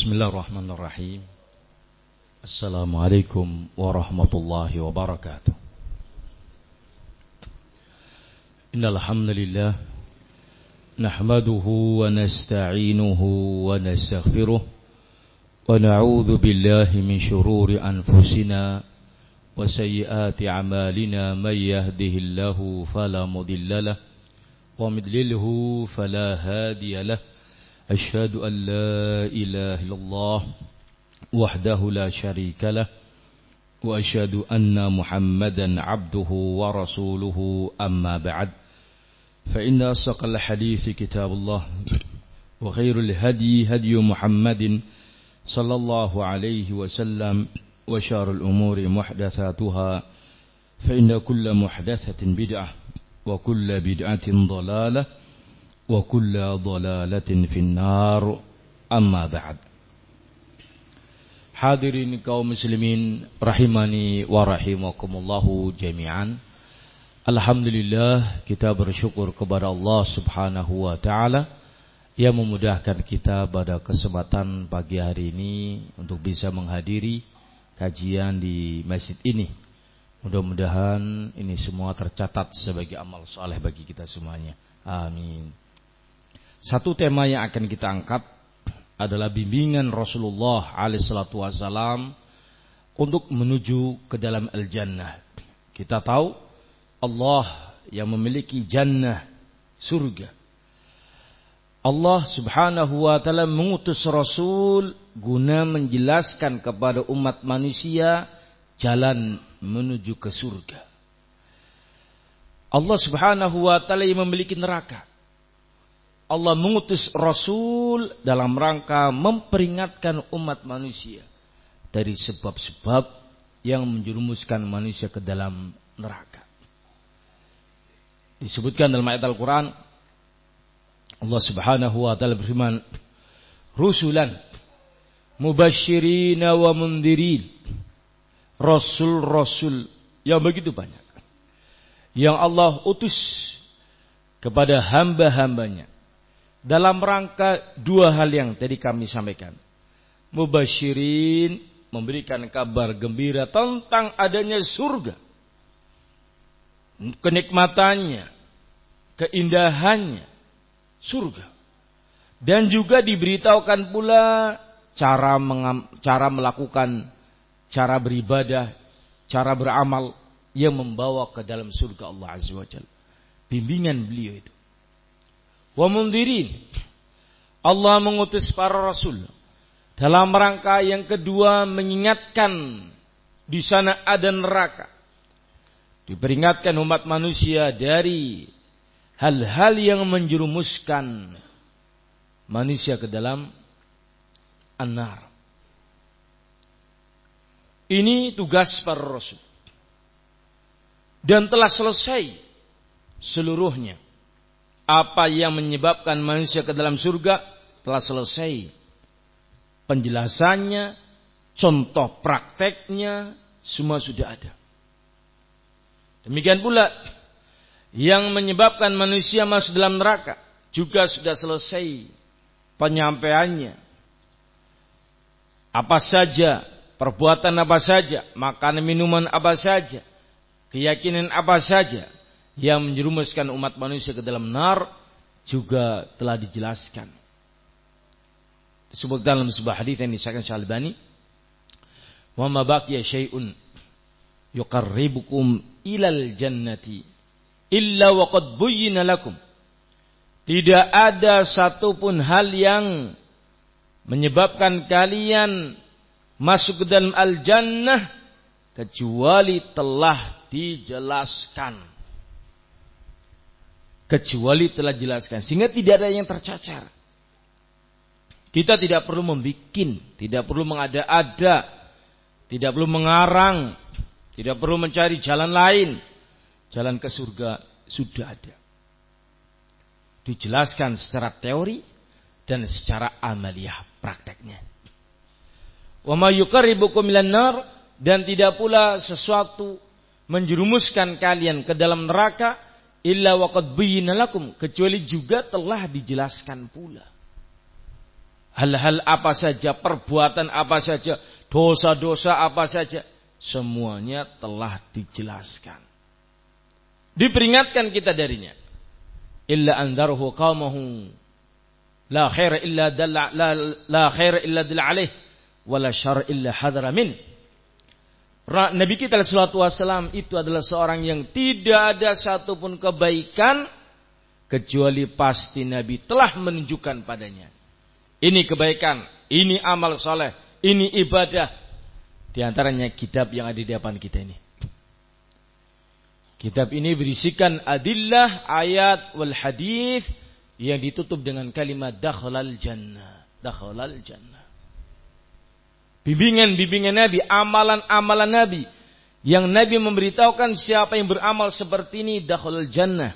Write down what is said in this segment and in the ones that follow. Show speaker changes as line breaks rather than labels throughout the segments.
Bismillahirrahmanirrahim. Assalamualaikum warahmatullahi wabarakatuh. Innal hamdalillah nahmaduhu wa nasta'inuhu wa nastaghfiruh wa na'udzu billahi min shururi anfusina wa sayyiati a'malina may yahdihillahu fala mudilla lahu wa may yudlilhu fala hadiya lahu. أشهد أن لا إله إلا الله وحده لا شريك له وأشهد أن محمدا عبده ورسوله أما بعد فإن أصدق الحديث كتاب الله وخير الهدي هدي محمد صلى الله عليه وسلم وشر الأمور محدثاتها فإن كل محدثة بدعة وكل بدعة ضلالة wa kulla dhalalatin finnar amma ba'd. Hadirin kaum muslimin rahimani wa rahimakumullahu jami'an. Alhamdulillah, kita bersyukur kepada Allah Subhanahu wa taala yang memudahkan kita pada kesempatan pagi hari ini untuk bisa menghadiri kajian di masjid ini. Mudah-mudahan ini semua tercatat sebagai amal saleh bagi kita semuanya. Amin. Satu tema yang akan kita angkat adalah bimbingan Rasulullah alaihissalatu wassalam untuk menuju ke dalam al-jannah. Kita tahu Allah yang memiliki jannah, surga. Allah subhanahu wa ta'ala mengutus Rasul guna menjelaskan kepada umat manusia jalan menuju ke surga. Allah subhanahu wa ta'ala yang memiliki neraka. Allah mengutus Rasul dalam rangka memperingatkan umat manusia dari sebab-sebab yang menjerumuskan manusia ke dalam neraka. Disebutkan dalam ayat Al-Quran, Allah subhanahu wa ta'ala berfirman, Rusulan mubashirina wa mundirin. Rasul-rasul yang begitu banyak yang Allah utus kepada hamba-hambanya dalam rangka dua hal yang tadi kami sampaikan. Mubasyirin, memberikan kabar gembira tentang adanya surga, kenikmatannya, keindahannya surga. Dan juga diberitahukan pula cara melakukan, cara beribadah, cara beramal yang membawa ke dalam surga Allah Azza wa Jalla. Bimbingan beliau itu. Wa mundirin, Allah mengutus para rasul dalam rangka yang kedua mengingatkan di sana ada neraka. Diperingatkan umat manusia dari hal-hal yang menjerumuskan manusia ke dalam an-nar. Ini tugas para rasul. Dan telah selesai seluruhnya. Apa yang menyebabkan manusia ke dalam surga telah selesai. Penjelasannya, contoh prakteknya, semua sudah ada. Demikian pula yang menyebabkan manusia masuk dalam neraka juga sudah selesai penyampaiannya. Apa saja, perbuatan apa saja, makanan minuman apa saja, keyakinan apa saja yang menjerumuskan umat manusia ke dalam nar juga telah dijelaskan. Disebut dalam sebuah hadis yang disahkan Syalbani, "Wa ma baqiya syai'un yuqarribukum ilal jannati illa wa qad buyyina lakum." Tidak ada satupun hal yang menyebabkan kalian masuk ke dalam al-jannah kecuali telah dijelaskan. Kecuali telah dijelaskan. Sehingga tidak ada yang tercacar. Kita tidak perlu membikin, tidak perlu mengada-ada, tidak perlu mengarang, tidak perlu mencari jalan lain. Jalan ke surga sudah ada. Dijelaskan secara teori dan secara amaliyah prakteknya. Wa ma yuqarribukum minan nar, dan tidak pula sesuatu menjerumuskan kalian ke dalam neraka illa waqad buyyina lakum, kecuali juga telah dijelaskan pula. hal-hal apa saja, perbuatan apa saja, dosa-dosa apa saja, semuanya telah dijelaskan. Diperingatkan kita darinya. Illa anzarhu qaumahu la khaira illa dalla la khaira illa dalla alaih wala syarr illa hadara min. Nabi kita sallallahu alaihi wasallam itu adalah seorang yang tidak ada satupun kebaikan kecuali pasti Nabi telah menunjukkan padanya. Ini kebaikan, ini amal saleh, ini ibadah. Di antaranya kitab yang ada di depan kita ini. Kitab ini berisikan adillah, ayat wal hadis yang ditutup dengan kalimat dakhalal jannah. Dakhalal jannah. Bimbingan-bimbingan Nabi, amalan-amalan Nabi yang Nabi memberitahukan siapa yang beramal seperti ini dakhalal jannah.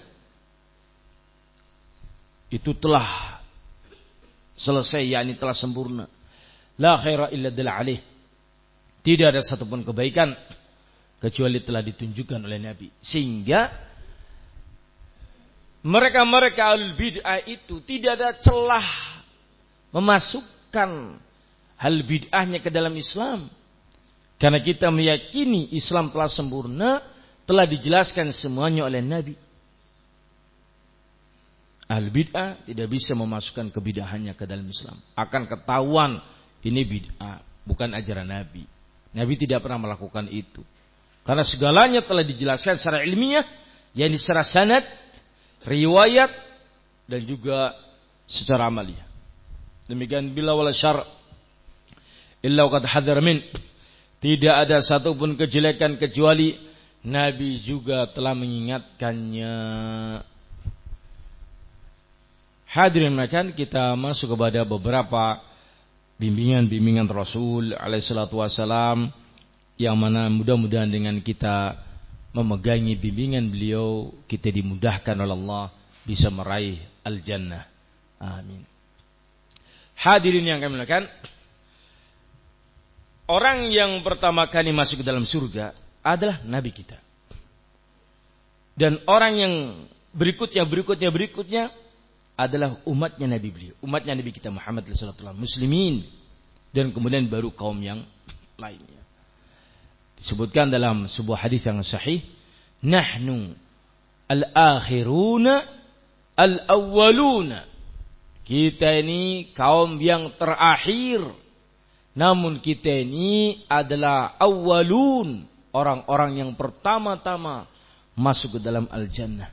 Itu telah selesai, yakni telah sempurna. La khaira illa dalla alaih. Tidak ada satupun kebaikan kecuali telah ditunjukkan oleh Nabi. Sehingga mereka-mereka ahlul bid'ah itu tidak ada celah memasukkan hal bid'ahnya ke dalam Islam. Karena kita meyakini Islam telah sempurna, telah dijelaskan semuanya oleh Nabi. Ahlul bid'ah tidak bisa memasukkan kebidahannya ke dalam Islam. Akan ketahuan ini bid'ah, bukan ajaran Nabi. Nabi tidak pernah melakukan itu. Karena segalanya telah dijelaskan secara ilmiah, yakni secara sanad, riwayat, dan juga secara amaliyah. Demikian bila wala syar' illa qad hadzara min. Tidak ada satupun kejelekan kecuali Nabi juga telah mengingatkannya. Hadirin makan, kita masuk kepada beberapa bimbingan-bimbingan Rasul alaihi salatu wasalam, yang mana mudah-mudahan dengan kita memegangi bimbingan beliau, kita dimudahkan oleh Allah bisa meraih al-jannah. Amin. Hadirin yang kami muliakan, orang yang pertama kali masuk ke dalam surga adalah Nabi kita. Dan orang yang berikutnya adalah umatnya Nabi beliau. Umatnya Nabi kita Muhammad sallallahu alaihi wasallam, muslimin. Dan kemudian baru kaum yang lainnya. Disebutkan dalam sebuah hadis yang sahih, nahnu al-akhiruna al-awwaluna. Kita ini kaum yang terakhir, namun kita ini adalah awwalun, orang-orang yang pertama-tama masuk ke dalam al-jannah.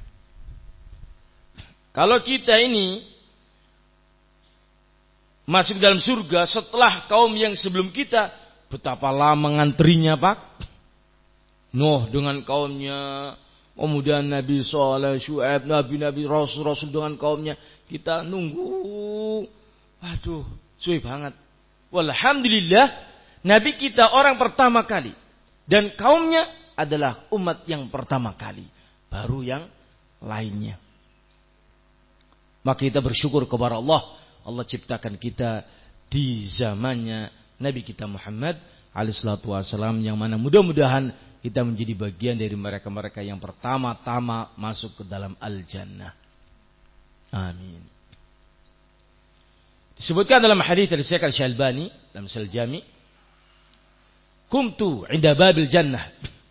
Kalau kita ini masuk dalam surga setelah kaum yang sebelum kita, betapa lama ngantrinya Pak. Nuh dengan kaumnya, kemudian Nabi Saleh, Syuaib, Nabi Rasul dengan kaumnya. Kita nunggu, waduh, suwe banget. Walhamdulillah, Nabi kita orang pertama kali. Dan kaumnya adalah umat yang pertama kali. Baru yang lainnya. Maka kita bersyukur kepada Allah. Allah ciptakan kita di zamannya Nabi kita Muhammad alaihi salatu wasallam, yang mana mudah-mudahan kita menjadi bagian dari mereka-mereka yang pertama-tama masuk ke dalam al-jannah. Amin. Disebutkan dalam hadis dari Syekh Al-Syalbani dalam Sahih Jami, "Kumtu 'inda babil jannah."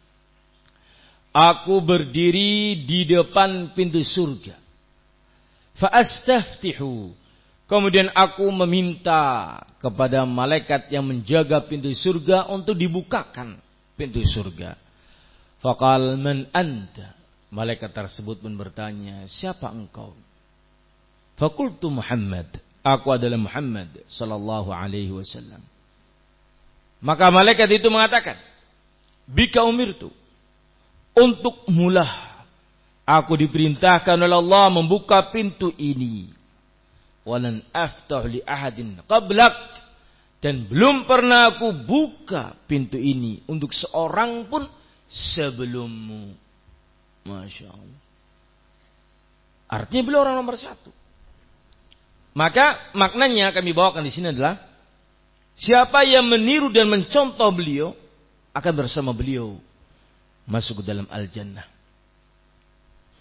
Aku berdiri di depan pintu surga. Fa astaftihu. Kemudian aku meminta kepada malaikat yang menjaga pintu surga untuk dibukakan pintu surga. Faqal man anta? Malaikat tersebut pun bertanya, siapa engkau? Faqultu Muhammad. Aku adalah Muhammad sallallahu alaihi wasallam. Maka malaikat itu mengatakan, bika umirtu. Untuk mulah aku diperintahkan oleh Allah membuka pintu ini. Walan aftah li ahadin qablak, dan belum pernah aku buka pintu ini untuk seorang pun sebelummu. Masya Allah. Artinya beliau orang nomor satu. Maka maknanya kami bawakan di sini adalah siapa yang meniru dan mencontoh beliau akan bersama beliau masuk ke dalam al-jannah.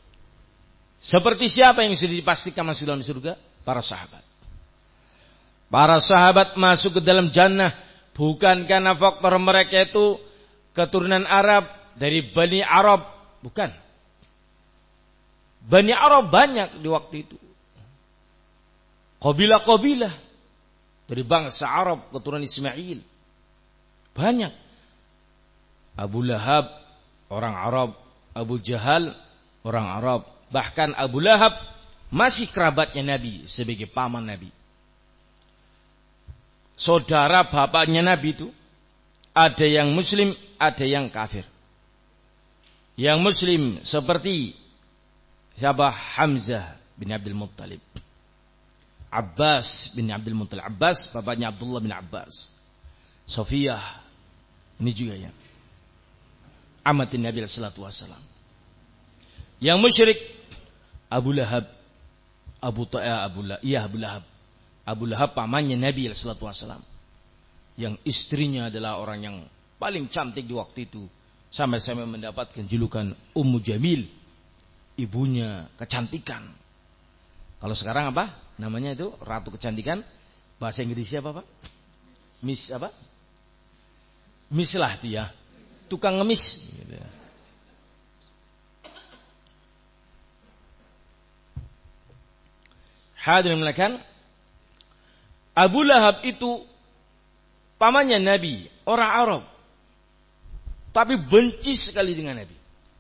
Seperti siapa yang sudah dipastikan masuk dalam surga? Para sahabat. Para sahabat masuk ke dalam jannah bukan karena faktor mereka itu keturunan Arab dari Bani Arab, bukan. Bani Arab banyak di waktu itu. Kabilah-kabilah dari bangsa Arab keturunan Ismail banyak. Abu Lahab orang Arab, Abu Jahal orang Arab, bahkan Abu Lahab masih kerabatnya Nabi sebagai paman Nabi. Saudara bapaknya Nabi itu ada yang muslim, ada yang kafir. Yang muslim seperti siapa? Hamzah bin Abdul Muttalib, Abbas bin Abdul Muttalib, Abbas bapaknya Abdullah bin Abbas, Sofiyah ini juga ya, amatin Nabi sallallahu alaihi wasallam. Yang musyrik Abu Lahab, Abu Lahab, Abu Lahab pamannya Nabi sallallahu alaihi wasallam, yang istrinya adalah orang yang paling cantik di waktu itu, sampai-sampai mendapatkan julukan Ummu Jamil, ibunya kecantikan. Kalau sekarang apa namanya itu, ratu kecantikan? Bahasa Inggrisnya apa Pak? Miss apa? Miss lah itu ya, tukang ngemis gitu. Hadirin melakukan, Abu Lahab itu pamannya Nabi, orang Arab, tapi benci sekali dengan Nabi.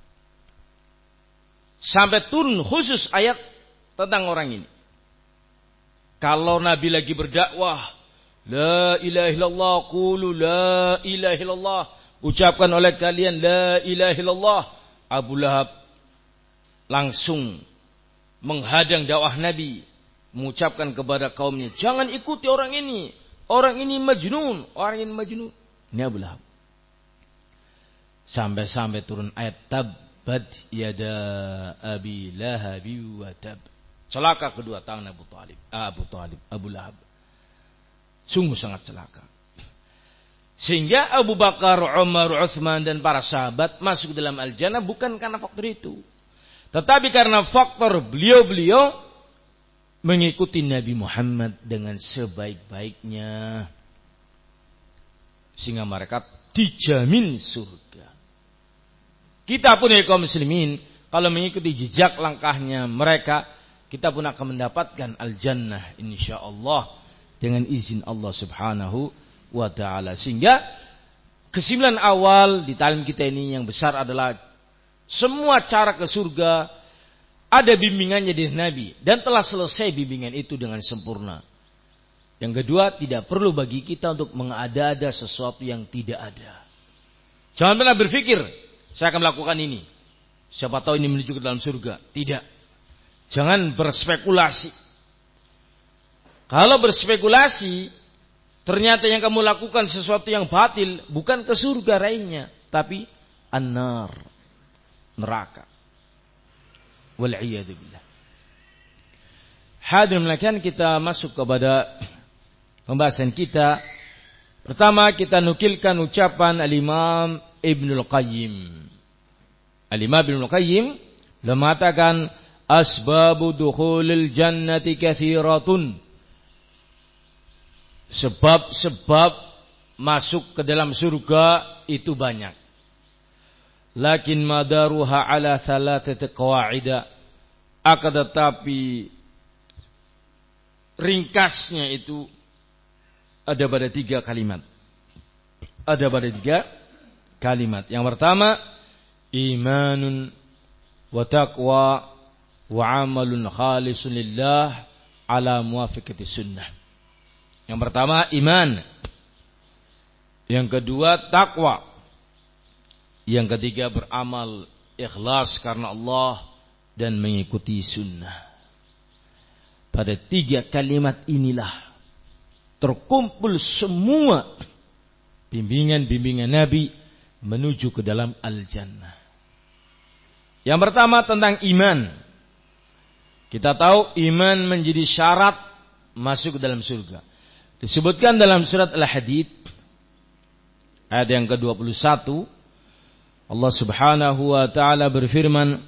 Sampai turun khusus ayat tentang orang ini. Kalau Nabi lagi berdakwah, la ilaha illallah, qulu la ilaha illallah, ucapkan oleh kalian la ilaha illallah, Abu Lahab langsung menghadang dakwah Nabi, mengucapkan kepada kaumnya, jangan ikuti orang ini majnun, orang ini majnun. Ini Abu Lahab. Sampai-sampai turun ayat tabbat yada abi lahabi wa tab. Celaka kedua tangan Abu Lahab. Sungguh sangat celaka. Sehingga Abu Bakar, Umar, Utsman dan para sahabat masuk dalam al-jannah bukan karena faktor itu, tetapi karena faktor beliau-beliau mengikuti Nabi Muhammad dengan sebaik-baiknya, sehingga mereka dijamin surga. Kita pun ya kaum muslimin, kalau mengikuti jejak langkahnya mereka, kita pun akan mendapatkan al-jannah insyaallah dengan izin Allah Subhanahu wa taala. Sehingga kesimpulan awal di talim kita ini yang besar adalah semua cara ke surga ada bimbingannya dari Nabi dan telah selesai bimbingan itu dengan sempurna. Yang kedua, tidak perlu bagi kita untuk mengada-ada sesuatu yang tidak ada. Jangan pernah berpikir saya akan melakukan ini, siapa tahu ini menuju ke dalam surga. Tidak. Jangan berspekulasi. Kalau berspekulasi, ternyata yang kamu lakukan sesuatu yang batil, bukan ke surga raihnya, tapi an-nar, neraka. Wal'iyadu billah. Hadirin melakukan, kita masuk kepada pembahasan kita. Pertama, kita nukilkan ucapan Al-Imam Ibnul Qayyim. Al-Imam Ibnul Qayyim mengatakan, asbabu dukhulil jannati katsiratun. Sebab-sebab masuk ke dalam surga itu banyak. Lakin madaruha ala thalathati qawaida. Akan tetapi ringkasnya itu ada pada 3 kalimat. Ada pada 3 kalimat. Yang pertama, imanun wa taqwa wa amalun khalisun lillah ala muwafiqati sunnah. Yang pertama iman. Yang kedua takwa. Yang ketiga beramal ikhlas karena Allah dan mengikuti sunnah. Pada 3 kalimat inilah terkumpul semua bimbingan-bimbingan Nabi menuju ke dalam al-jannah. Yang pertama tentang iman. Kita tahu iman menjadi syarat masuk ke dalam surga. Disebutkan dalam surat Al-Hadid ayat yang ke-21, Allah Subhanahu wa taala berfirman,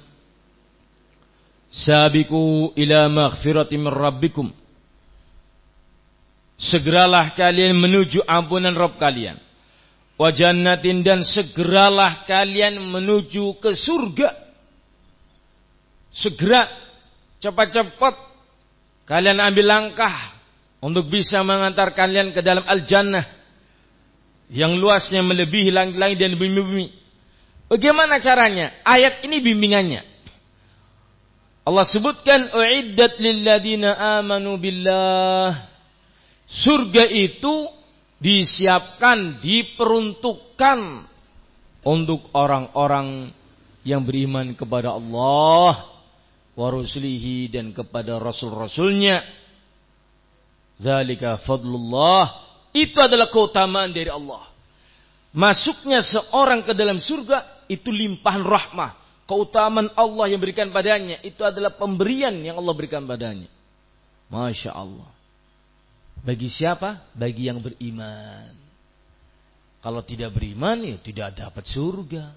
"Sabiqu ila maghfiratin min rabbikum." segeralah kalian menuju ampunan Rabb kalian. Wa jannatin, dan segeralah kalian menuju ke surga. Segera, cepat-cepat kalian ambil langkah untuk bisa mengantar kalian ke dalam al-jannah yang luasnya melebihi langit-langit dan bumi-bumi. Bagaimana caranya? Ayat ini bimbingannya. Allah sebutkan uiddat lilladzina amanu billah. Surga itu disiapkan, diperuntukkan untuk orang-orang yang beriman kepada Allah wa rusulihi, dan kepada rasul-rasulnya. Dzalika fadlullah, itu adalah keutamaan dari Allah. Masuknya seorang ke dalam surga itu limpahan rahmah, keutamaan Allah yang berikan padanya, itu adalah pemberian yang Allah berikan padanya. Masya Allah. Bagi siapa? Bagi yang beriman. Kalau tidak beriman, ya tidak dapat surga.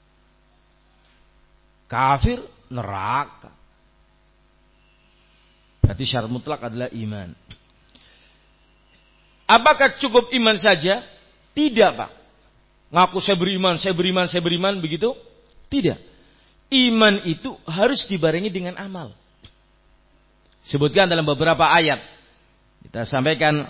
Kafir, neraka. Berarti syarat mutlak adalah iman. Apakah cukup iman saja? Tidak, Pak. Ngaku saya beriman, begitu? Tidak. Iman itu harus dibarengi dengan amal. Sebutkan dalam beberapa ayat. Kita sampaikan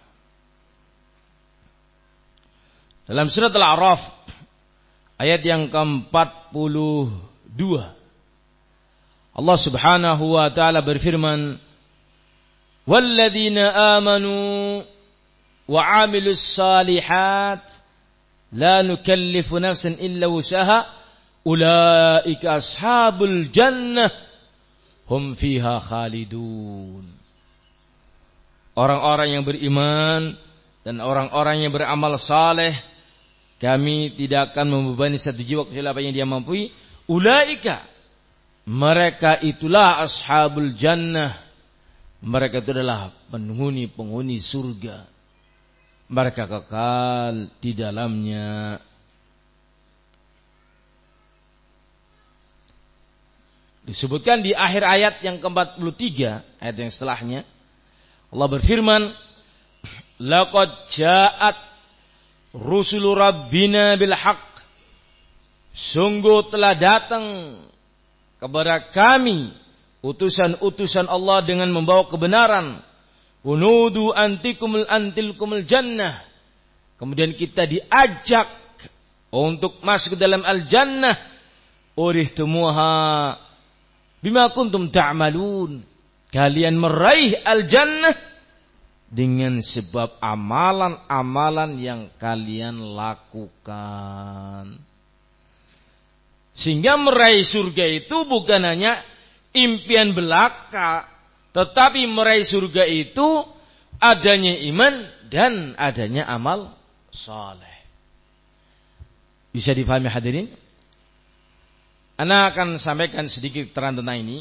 dalam surat Al-A'raf ayat yang ke-42. Allah Subhanahu wa taala berfirman, "Walladzina amanu wa 'amilus shalihat la nukallifu nafsan illa wusaha ulaika ashabul jannah hum fiha khalidun." Orang-orang yang beriman dan orang-orang yang beramal saleh, kami tidak akan membebani satu jiwa kecuali apa yang dia mampu. Ulaika, mereka itulah ashabul jannah. Mereka itu adalah penghuni surga. Mereka kekal di dalamnya. Disebutkan di akhir ayat yang ke-43, ayat yang setelahnya, Allah berfirman, laqad ja'at rusulu rabbina bil haqq. Sungguh telah datang kepada kami utusan-utusan Allah dengan membawa kebenaran. Unudu antilkumul jannah. Kemudian kita diajak untuk masuk ke dalam al-jannah. Urihtumuha bima kuntum ta'malun. Kalian meraih al-jannah dengan sebab amalan-amalan yang kalian lakukan. Sehingga meraih surga itu bukan hanya impian belaka, tetapi meraih surga itu adanya iman dan adanya amal saleh. Bisa difahami hadirin? Ana akan sampaikan sedikit terang tentang ini.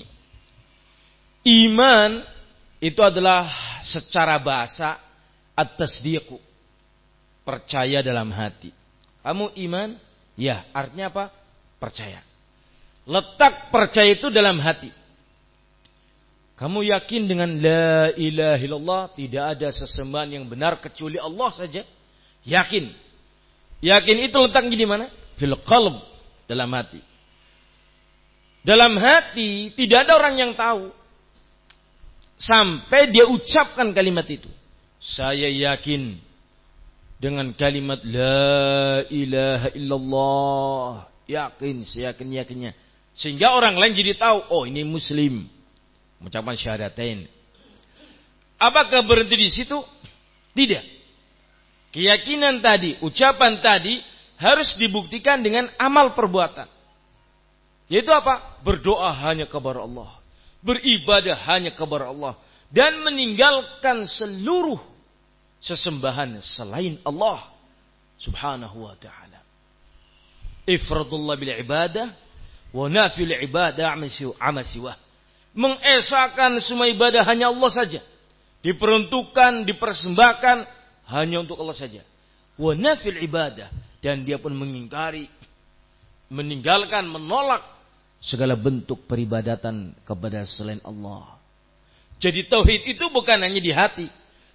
Iman itu adalah secara bahasa at-tasdiqu, percaya dalam hati. Kamu iman? Ya, artinya apa? Percaya. Letak percaya itu dalam hati. Kamu yakin dengan la ilaha illallah, tidak ada sesembahan yang benar kecuali Allah saja? Yakin. Yakin itu letaknya di mana? Fil qalb, dalam hati. Dalam hati tidak ada orang yang tahu sampai dia ucapkan kalimat itu. Saya yakin dengan kalimat la ilaha illallah. Yakin, seyakin-yakinnya. Sehingga orang lain jadi tahu, oh ini muslim. Mengucapkan syahadatain. Apakah berhenti di situ? Tidak. Keyakinan tadi, ucapan tadi harus dibuktikan dengan amal perbuatan. Yaitu apa? Berdoa hanya kepada Allah. Beribadah hanya kepada Allah. Dan meninggalkan seluruh sesembahan selain Allah subhanahu wa ta'ala. Ifradullah bil ibadah wa nafil ibadah amasiwah. Mengesahkan semua ibadah hanya Allah saja. Diperuntukkan, dipersembahkan hanya untuk Allah saja. Wa nafil ibadah. Dan dia pun mengingkari, meninggalkan, menolak segala bentuk peribadatan kepada selain Allah. Jadi tauhid itu bukan hanya di hati,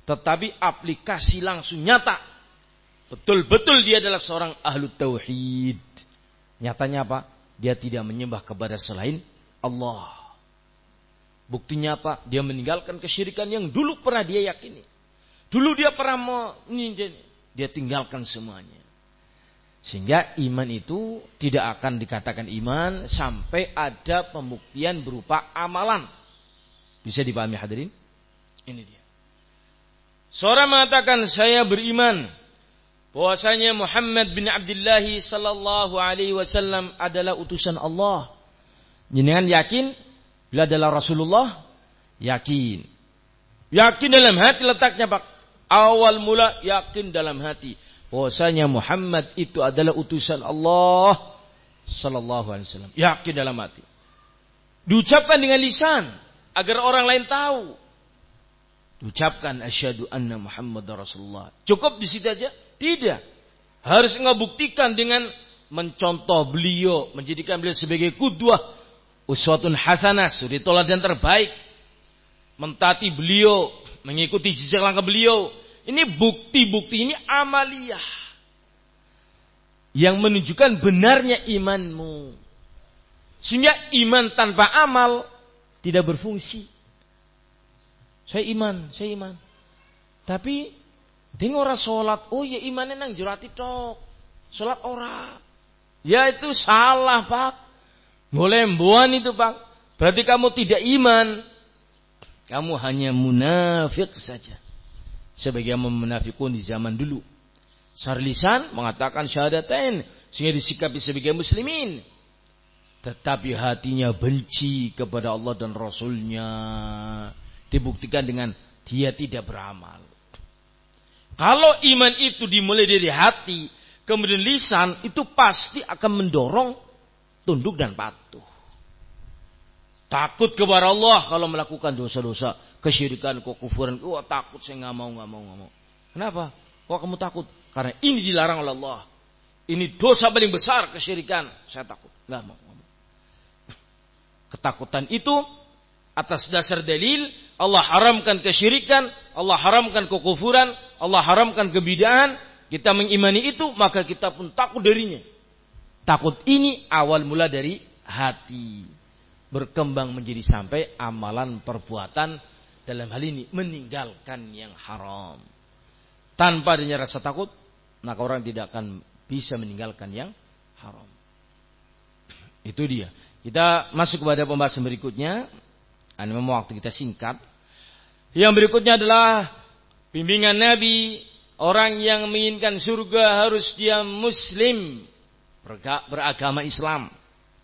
tetapi aplikasi langsung nyata. Betul-betul dia adalah seorang ahlu tauhid. Nyatanya apa? Dia tidak menyembah kepada selain Allah. Buktinya apa? Dia meninggalkan kesyirikan yang dulu pernah dia yakini. Dulu dia pernah dia tinggalkan semuanya. Sehingga iman itu tidak akan dikatakan iman sampai ada pembuktian berupa amalan. Bisa dipahami hadirin? Ini dia. Seorang mengatakan saya beriman bahwasanya Muhammad bin Abdullah sallallahu alaihi wasallam adalah utusan Allah. Jenengan yakin bila adalah Rasulullah? Yakin. Yakin dalam hati letaknya Pak. Awal mula yakin dalam hati bahwasanya Muhammad itu adalah utusan Allah sallallahu alaihi wasallam. Yakin dalam hati. Diucapkan dengan lisan agar orang lain tahu. Diucapkan asyhadu anna Muhammadar Rasulullah. Cukup di situ aja? Tidak. Harus ngebuktikan dengan mencontoh beliau, menjadikan beliau sebagai qudwah, uswatun hasanah, suri teladan terbaik. Mentaati beliau, mengikuti jejak langkah beliau. Ini bukti-bukti, ini amaliyah yang menunjukkan benarnya imanmu. Sehingga iman tanpa amal tidak berfungsi. Saya iman. Tapi dengar orang sholat, oh ya imannya nang jurati tok. Sholat ora. Ya itu salah Pak. Ngolembuan itu Pak. Berarti kamu tidak iman. Kamu hanya munafik saja. Sebagaimana munafikun di zaman dulu. Sarlisan mengatakan syahadatain sehingga disikapi sebagai muslimin. Tetapi hatinya benci kepada Allah dan Rasulnya. Dibuktikan dengan dia tidak beramal. Kalau iman itu dimulai dari hati, kemudian lisan, itu pasti akan mendorong tunduk dan patuh. Takut kepada Allah kalau melakukan dosa-dosa, kesyirikan, kekufuran. Wah takut, saya nggak mau. Kenapa? Kok kamu takut? Karena ini dilarang oleh Allah. Ini dosa paling besar, kesyirikan. Saya takut, nggak mau. Ketakutan itu atas dasar dalil Allah haramkan kesyirikan, Allah haramkan kekufuran, Allah haramkan kebid'ahan. Kita mengimani itu, maka kita pun takut darinya. Takut ini awal mula dari hati. Berkembang menjadi sampai amalan perbuatan, dalam hal ini meninggalkan yang haram. Tanpa adanya rasa takut, maka orang tidak akan bisa meninggalkan yang haram. Itu dia. Kita masuk kepada pembahasan berikutnya. Memang waktu kita singkat. Yang berikutnya adalah bimbingan Nabi. Orang yang menginginkan surga harus dia muslim, beragama Islam.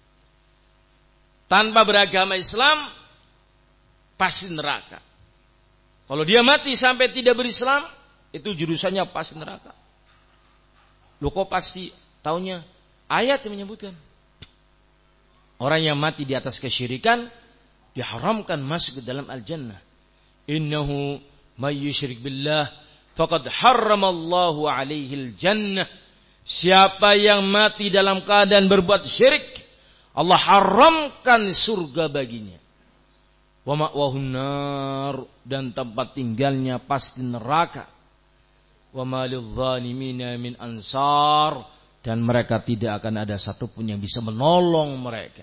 Tanpa beragama Islam pasti neraka. Kalau dia mati sampai tidak berislam, itu jurusannya pasti neraka. Loh kok pasti? Taunya ayat yang menyebutkan. Orang yang mati di atas kesyirikan diharamkan masuk ke dalam al-jannah. Innahu may yusyrik billah faqad harramallahu alaihi al-jannah. Siapa yang mati dalam keadaan berbuat syirik, Allah haramkan surga baginya. Wa ma'wahun nar, dan tempat tinggalnya pasti neraka. Wa ma lidh-dhalimina min ansar, dan mereka tidak akan ada satupun yang bisa menolong mereka.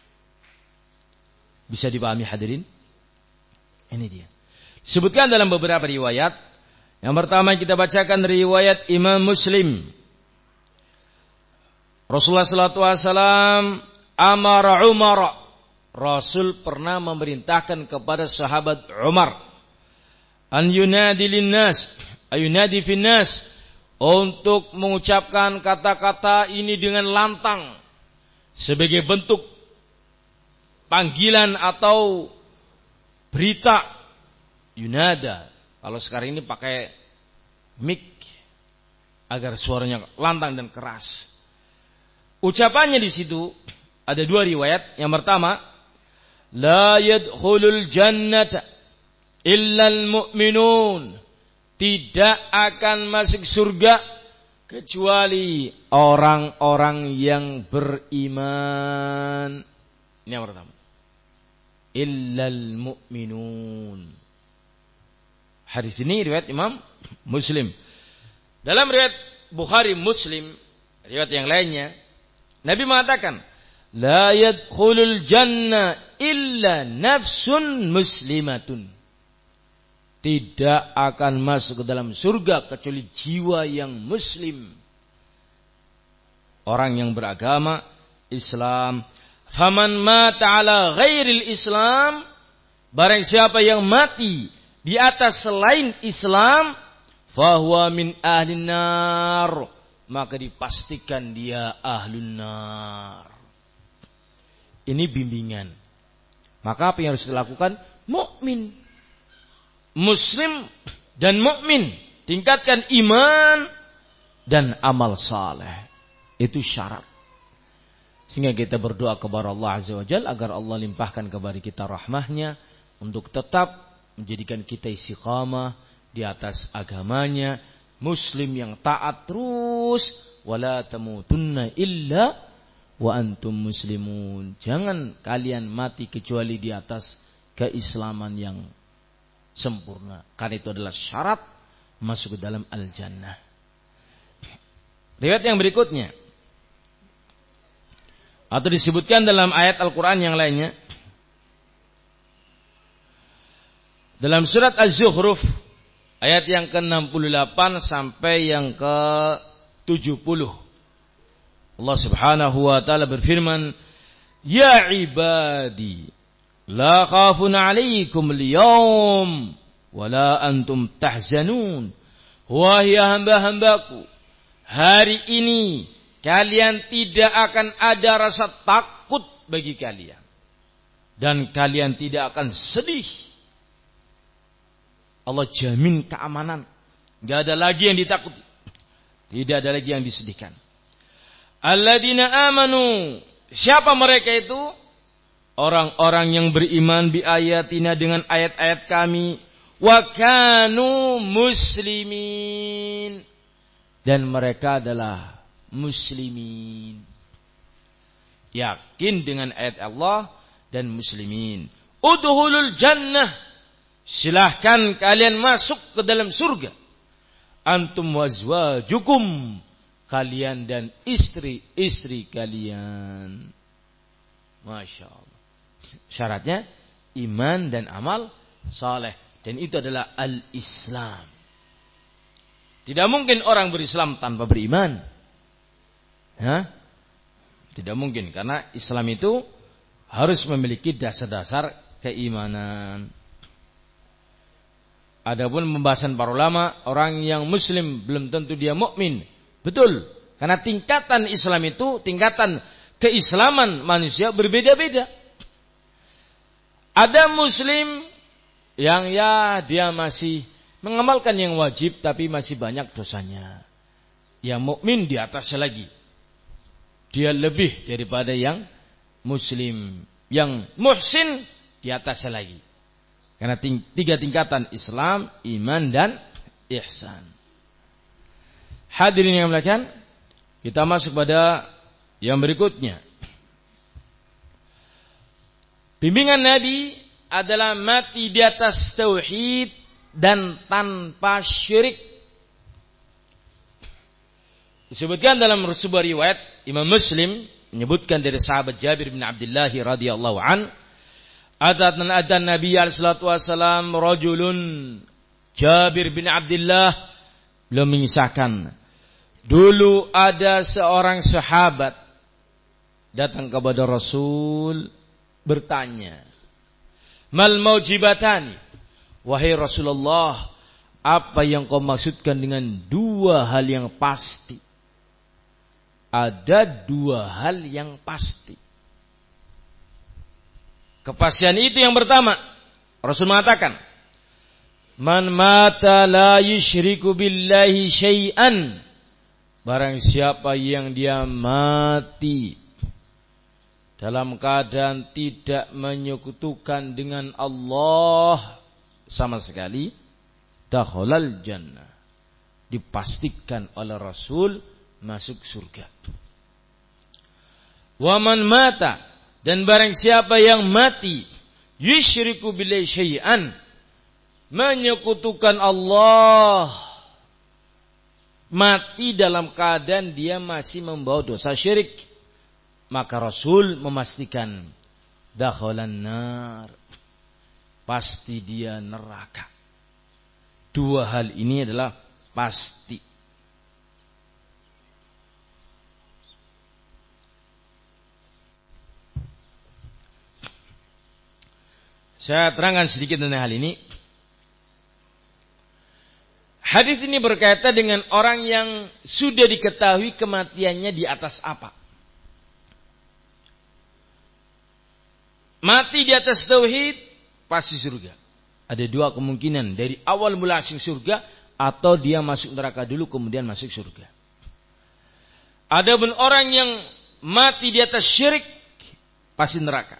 Bisa dipahami hadirin? Ini dia. Disebutkan dalam beberapa riwayat. Yang pertama kita bacakan riwayat Imam Muslim. Rasulullah sallallahu alaihi wasallam amara Umar. Rasul pernah memerintahkan kepada sahabat Umar an yunadi linnas, ayunadi finnas, untuk mengucapkan kata-kata ini dengan lantang sebagai bentuk panggilan atau berita. Yunada, kalau sekarang ini pakai mic agar suaranya lantang dan keras. Ucapannya di situ ada dua riwayat. Yang pertama, la yadkhulul jannata illal mu'minun, tidak akan masuk surga kecuali orang-orang yang beriman. Ini yang pertama. Illal mu'minun. Hadis ini riwayat Imam Muslim. Dalam riwayat Bukhari Muslim, riwayat yang lainnya, Nabi mengatakan, la yadkhulul jannah illa nafsun muslimatun. Tidak akan masuk ke dalam surga kecuali jiwa yang muslim. Orang yang beragama Islam. Faman mata ala ghairil Islam, barang siapa yang mati di atas selain Islam, fahuwa min ahlin nar, maka dipastikan dia ahlun nar. Ini bimbingan. Maka apa yang harus dilakukan? Mukmin, muslim dan mukmin, tingkatkan iman dan amal saleh. Itu syarat. Sehingga kita berdoa kepada Allah Azza wa Jalla agar Allah limpahkan kepada kita rahmahnya untuk tetap menjadikan kita istiqamah di atas agamanya, muslim yang taat terus, wala tamutunna illa wa antum muslimun. Jangan kalian mati kecuali di atas keislaman yang sempurna, karena itu adalah syarat masuk ke dalam al-jannah. Riwayat yang berikutnya, atau disebutkan dalam ayat Al-Quran yang lainnya, dalam surat Az-Zukhruf ayat yang ke-68 sampai yang ke-70, Allah Subhanahu wa taala berfirman, ya ibadi la khafun 'alaikum al-yawm wa la antum tahzanun. Wahai hamba-hambaku, hari ini kalian tidak akan ada rasa takut bagi kalian dan kalian tidak akan sedih. Allah jamin keamanan. Tidak ada lagi yang ditakuti. Tidak ada lagi yang disedihkan. Alladzina amanu. Siapa mereka itu? Orang-orang yang beriman bi ayatina, dengan ayat-ayat kami. Wa kanu muslimin. Dan mereka adalah muslimin. Yakin dengan ayat Allah dan muslimin. Udhulul jannah. Silahkan kalian masuk ke dalam surga. Antum wazwajukum, kalian dan istri-istri kalian. Masya Allah. Syaratnya iman dan amal saleh. Dan itu adalah al-Islam. Tidak mungkin orang berislam tanpa beriman. Tidak mungkin. Karena Islam itu harus memiliki dasar-dasar keimanan. Adapun pembahasan para ulama, orang yang muslim belum tentu dia mukmin. Betul. Karena tingkatan Islam itu, tingkatan keislaman manusia berbeda-beda. Ada muslim yang dia masih mengamalkan yang wajib tapi masih banyak dosanya. Yang mukmin di atasnya lagi. Dia lebih daripada yang muslim. Yang muhsin di atasnya lagi. Karena tiga tingkatan Islam, iman dan ihsan. Hadirin yang muliakan, kita masuk pada yang berikutnya. Bimbingan Nabi adalah mati di atas tauhid dan tanpa syirik. Disebutkan dalam sebuah riwayat Imam Muslim menyebutkan dari sahabat Jabir bin Abdullah radhiyallahu an, Adan Nabi sallallahu alaihi wasallam rajulun, Jabir bin Abdullah belum mengisahkan, dulu ada seorang sahabat datang kepada Rasul bertanya, mal maujibatani, wahai Rasulullah, apa yang kau maksudkan dengan dua hal yang pasti? Ada dua hal yang pasti. Kepastian itu yang pertama, Rasul mengatakan, man mata la yusyriku billahi syai'an, barang siapa yang dia mati dalam keadaan tidak menyekutukan dengan Allah sama sekali, dakhalal jannah, dipastikan oleh Rasul masuk surga. Wa man mata, dan barang siapa yang mati yusyriku billahi syai'an, menyekutukan Allah, mati dalam keadaan dia masih membawa dosa syirik, maka Rasul memastikan dakhalan nar, pasti dia neraka. Dua hal ini adalah pasti. Saya terangkan sedikit tentang hal ini. Hadis ini berkaitan dengan orang yang sudah diketahui kematiannya di atas apa. Mati di atas tauhid, pasti surga. Ada dua kemungkinan, dari awal mula masuk surga, atau dia masuk neraka dulu kemudian masuk surga. Adapun orang yang mati di atas syirik, pasti neraka.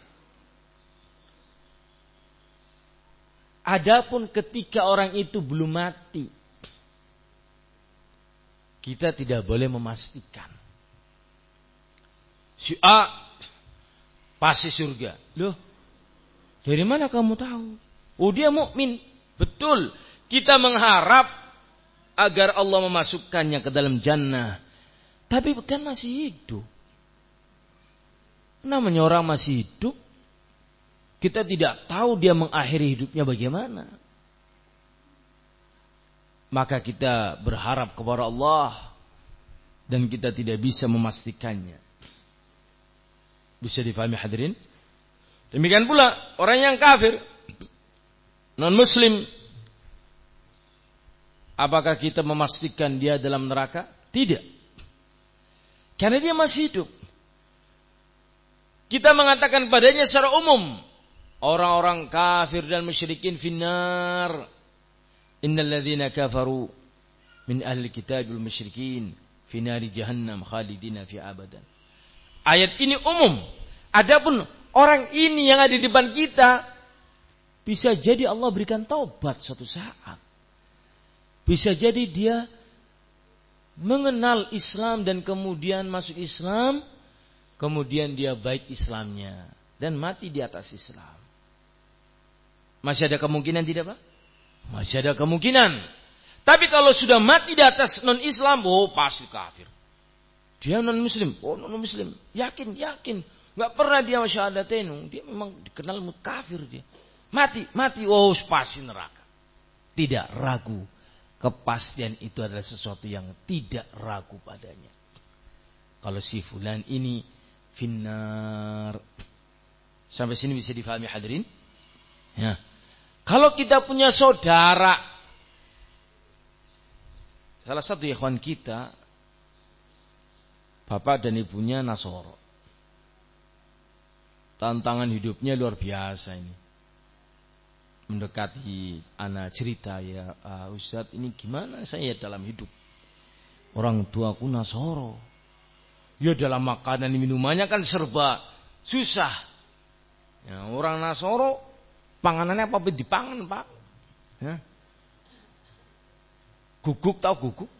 Adapun ketika orang itu belum mati, kita tidak boleh memastikan. Si A pasti surga. Loh, dari mana kamu tahu? Oh, dia mukmin. Betul. Kita mengharap agar Allah memasukkannya ke dalam jannah. Tapi kan masih hidup. Namanya orang masih hidup, kita tidak tahu dia mengakhiri hidupnya bagaimana. Maka kita berharap kepada Allah dan kita tidak bisa memastikannya. Bisa difahami hadirin? Demikian pula orang yang kafir, non-muslim, apakah kita memastikan dia dalam neraka? Tidak. Karena dia masih hidup. Kita mengatakan padanya secara umum, orang-orang kafir dan musyrikin finnar. Innal ladzina kafaru min ahli kitab wal musyrikin fi nari jahannam khalidina fi abadan. Ayat ini umum. Adapun orang ini yang ada di depan kita, bisa jadi Allah berikan taubat suatu saat. Bisa jadi dia mengenal Islam dan kemudian masuk Islam, kemudian dia baik Islamnya dan mati di atas Islam. Masih ada kemungkinan tidak, Pak? Masih ada kemungkinan. Tapi kalau sudah mati di atas non-Islam, oh pasti kafir. Dia non-Muslim, oh non-Muslim. Yakin. Gak pernah dia syahadatain. Dia memang dikenal kafir dia. Mati, oh pasti neraka. Tidak ragu. Kepastian itu adalah sesuatu yang tidak ragu padanya. Kalau si fulan ini finnar. Sampai sini bisa difahami hadirin? Ya. Kalau kita punya saudara, salah satu ikhwan kita, bapak dan ibunya Nasoro. Tantangan hidupnya luar biasa ini. Mendekati anak cerita, ya Ustadz, ini gimana saya dalam hidup? Orang tuaku Nasoro. Ya dalam makanan minumannya kan serba susah. Ya, orang Nasoro panganannya apa dipangan, Pak? Ya. Guguk, tahu guguk?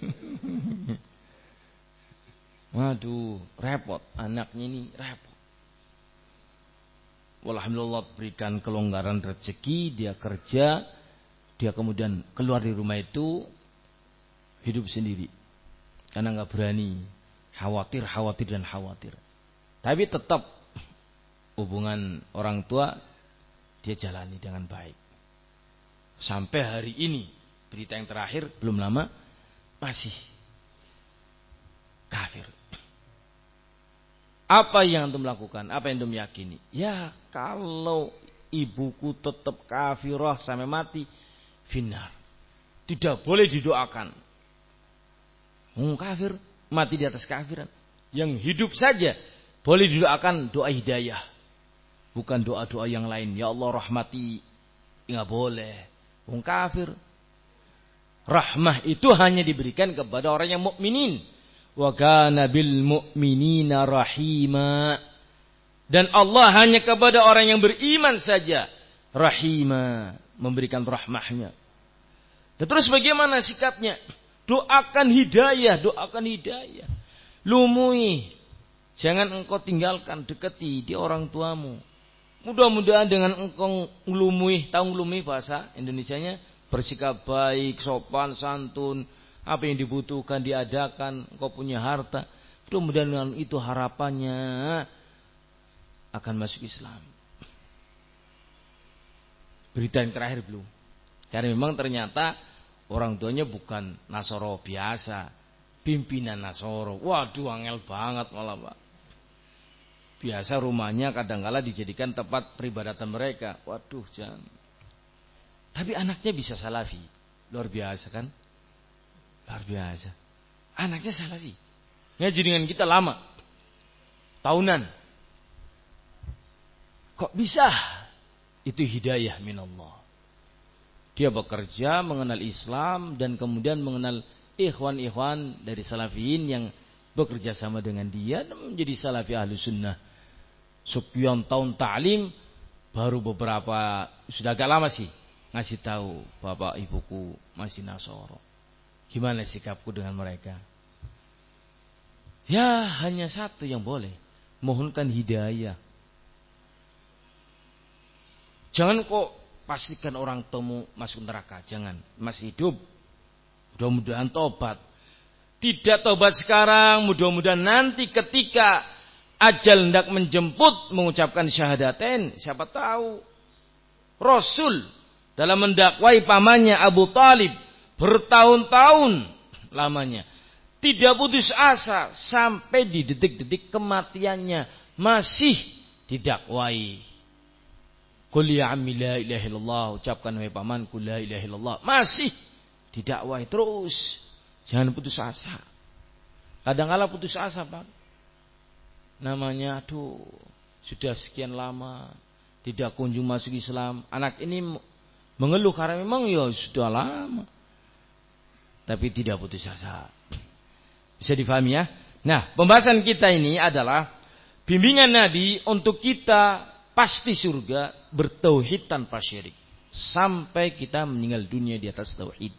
Waduh, repot. Anaknya ini repot. Alhamdulillah berikan kelonggaran rezeki, dia kerja, dia kemudian keluar dari rumah itu, hidup sendiri. Karena nggak berani, khawatir. Tapi tetap hubungan orang tua dia jalani dengan baik. Sampai hari ini, berita yang terakhir belum lama, masih kafir. Apa yang antum lakukan? Apa yang antum yakini? Ya, kalau ibuku tetap kafirah sampai mati, finnar. Tidak boleh didoakan. Kafir, mati di atas kafiran. Yang hidup saja boleh didoakan doa hidayah. Bukan doa-doa yang lain. Ya Allah rahmati. Enggak boleh. Kafir. Rahmah itu hanya diberikan kepada orang yang mukminin. Wa kana bil mu'minina rahima. Dan Allah hanya kepada orang yang beriman saja rahima, memberikan rahmahnya. Dan terus bagaimana sikapnya? Doakan hidayah. Lumui. Jangan engkau tinggalkan, dekati dia orang tuamu. Mudah-mudahan dengan engkau ngelumui, tahu ngelumui bahasa Indonesianya, bersikap baik, sopan, santun, apa yang dibutuhkan diadakan, engkau punya harta. Mudah-mudahan dengan itu harapannya akan masuk Islam. Berita yang terakhir belum. Karena memang ternyata orang tuanya bukan Nasoro biasa, pimpinan Nasoro. Waduh, angel banget malah Pak. Biasa rumahnya kadang-kala dijadikan tempat peribadatan mereka. Waduh, jangan. Tapi anaknya bisa salafi. Luar biasa kan? Luar biasa. Anaknya salafi. Ngaji dengan kita lama. Tahunan. Kok bisa? Itu hidayah minallah. Dia bekerja, mengenal Islam, dan kemudian mengenal ikhwan-ikhwan dari salafiyin yang bekerja sama dengan dia dan menjadi salafi ahlu sunnah. Sekian tahun ta'lim, baru beberapa, sudah agak lama sih, ngasih tahu bapak ibuku masih Nasoro. Gimana sikapku dengan mereka? Ya hanya satu yang boleh, mohonkan hidayah. Jangan kok pastikan orang temu masuk neraka, jangan. Masih hidup, mudah-mudahan tobat. Tidak tobat sekarang, mudah-mudahan nanti ketika ajal hendak menjemput mengucapkan syahadatain. Siapa tahu Rasul dalam mendakwai pamannya Abu Talib bertahun-tahun lamanya tidak putus asa sampai di detik-detik kematiannya masih didakwai. Qul ya ammi la ilaha illallah, ucapkan wahai pamanku la ilaha illallah, masih didakwai terus. Jangan putus asa. Kadang-kala putus asa Pak. Namanya aduh sudah sekian lama tidak kunjung masuk Islam. Anak ini mengeluh karena memang ya sudah lama, tapi tidak putus asa. Bisa difahami ya. Nah, pembahasan kita ini adalah bimbingan Nabi untuk kita pasti surga bertauhid tanpa syirik sampai kita meninggal dunia di atas tauhid.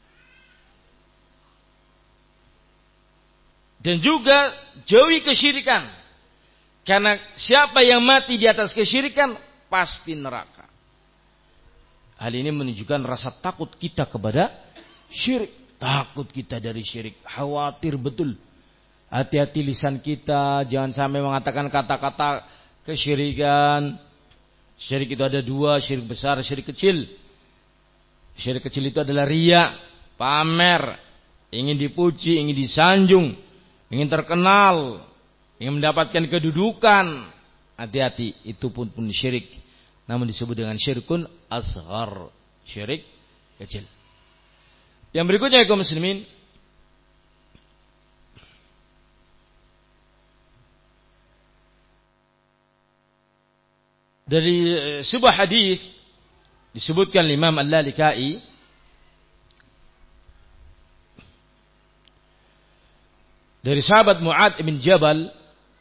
Dan juga jauhi kesyirikan. Karena siapa yang mati di atas kesyirikan pasti neraka. Hal ini menunjukkan rasa takut kita kepada syirik. Takut kita dari syirik. Khawatir betul. Hati-hati lisan kita. Jangan sampai mengatakan kata-kata kesyirikan. Syirik itu ada dua. Syirik besar, syirik kecil. Syirik kecil itu adalah riya, pamer, ingin dipuji, ingin disanjung, ingin terkenal, ingin mendapatkan kedudukan. Hati-hati, itu pun syirik. Namun disebut dengan syirkun asghar, syirik kecil. Yang berikutnya kaum muslimin, dari sebuah hadis disebutkan Imam Al-Lalikai dari sahabat Mu'ad bin Jabal,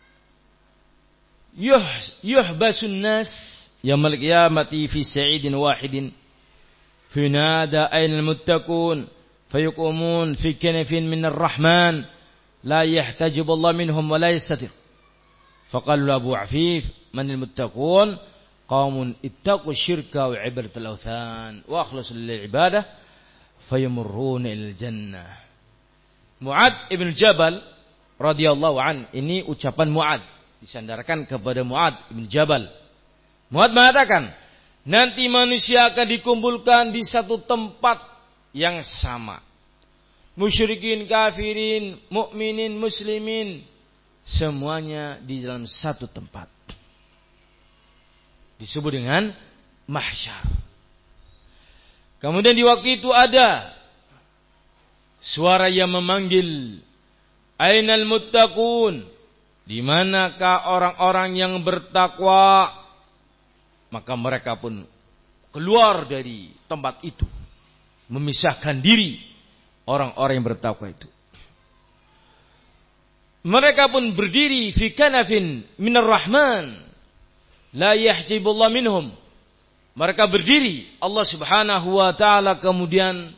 yuhbasun nas yaumil qiyamati fi sa'idin wahidin fi nada aynal muttaqun fayuqumun fi kanafin minar rahman la yahtajibu Allah minhum wa la yastatir. Faqala Abu Afif manil muttaqun qaumun ittaqu syirka wa ibadatul awthan wa akhlasu lil ibadah fayamurruna ilal jannah. Mu'ad ibn Jabal radhiyallahu an, ini ucapan Mu'ad disandarkan kepada Mu'ad ibn Jabal. Mu'ad mengatakan, nanti manusia akan dikumpulkan di satu tempat yang sama. Musyrikin, kafirin, mukminin, muslimin, semuanya di dalam satu tempat. Disebut dengan mahsyar. Kemudian di waktu itu ada suara yang memanggil, ainal muttaqun, di manakah orang-orang yang bertakwa? Maka mereka pun keluar dari tempat itu, memisahkan diri orang-orang yang bertakwa itu. Mereka pun berdiri fi kanafin minar rahman la yahjibullah minhum. Mereka berdiri, Allah Subhanahu wa taala kemudian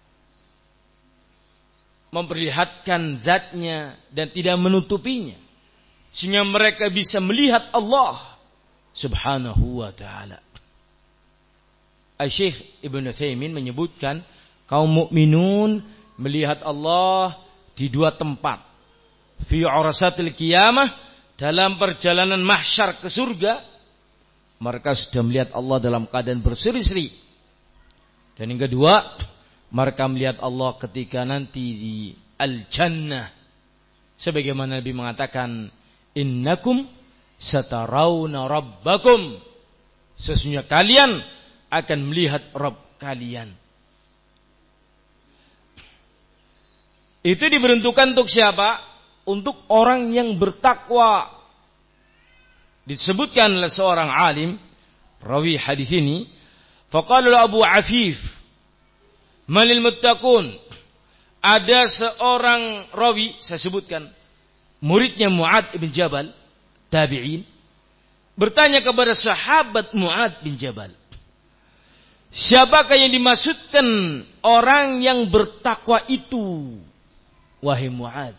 memperlihatkan zatnya dan tidak menutupinya, sehingga mereka bisa melihat Allah Subhanahu wa ta'ala. Syekh Ibnu Utsaimin menyebutkan kaum mukminun melihat Allah di dua tempat. Fi urasatil qiyamah, dalam perjalanan mahsyar ke surga, mereka sudah melihat Allah dalam keadaan berseri-seri. Dan yang kedua, mereka melihat Allah ketika nanti di al-jannah. Sebagaimana Nabi mengatakan, innakum satarawna rabbakum. Sesungguhnya kalian akan melihat Rabb kalian. Itu diberuntukkan untuk siapa? Untuk orang yang bertakwa. Disebutkan oleh seorang alim, rawi hadis ini, faqala Abu Afif, malil muttaqun. Ada seorang rawi, saya sebutkan, muridnya Mu'ad bin Jabal, tabi'in, bertanya kepada sahabat Mu'ad bin Jabal, siapakah yang dimaksudkan orang yang bertakwa itu? Wahai Mu'ad,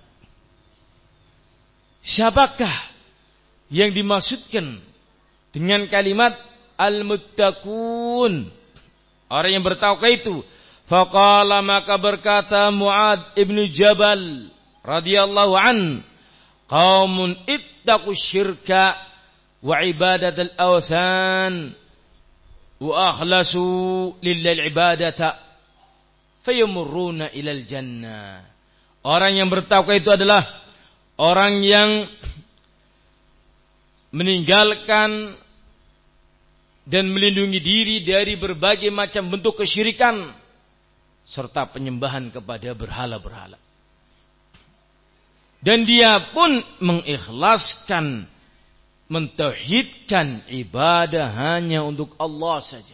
siapakah yang dimaksudkan dengan kalimat al-muttaqun? Orang yang bertakwa itu. Faqala, maka berkata Mu'ad ibn Jabal radhiyallahu an, qaumun ittaqu syirka wa ibadatal awthan wa akhlasu lillal ibadata fayamurruna ilal jannah. Orang yang bertakwa itu adalah orang yang meninggalkan dan melindungi diri dari berbagai macam bentuk kesyirikan serta penyembahan kepada berhala-berhala. Dan dia pun mengikhlaskan, mentauhidkan ibadah hanya untuk Allah saja.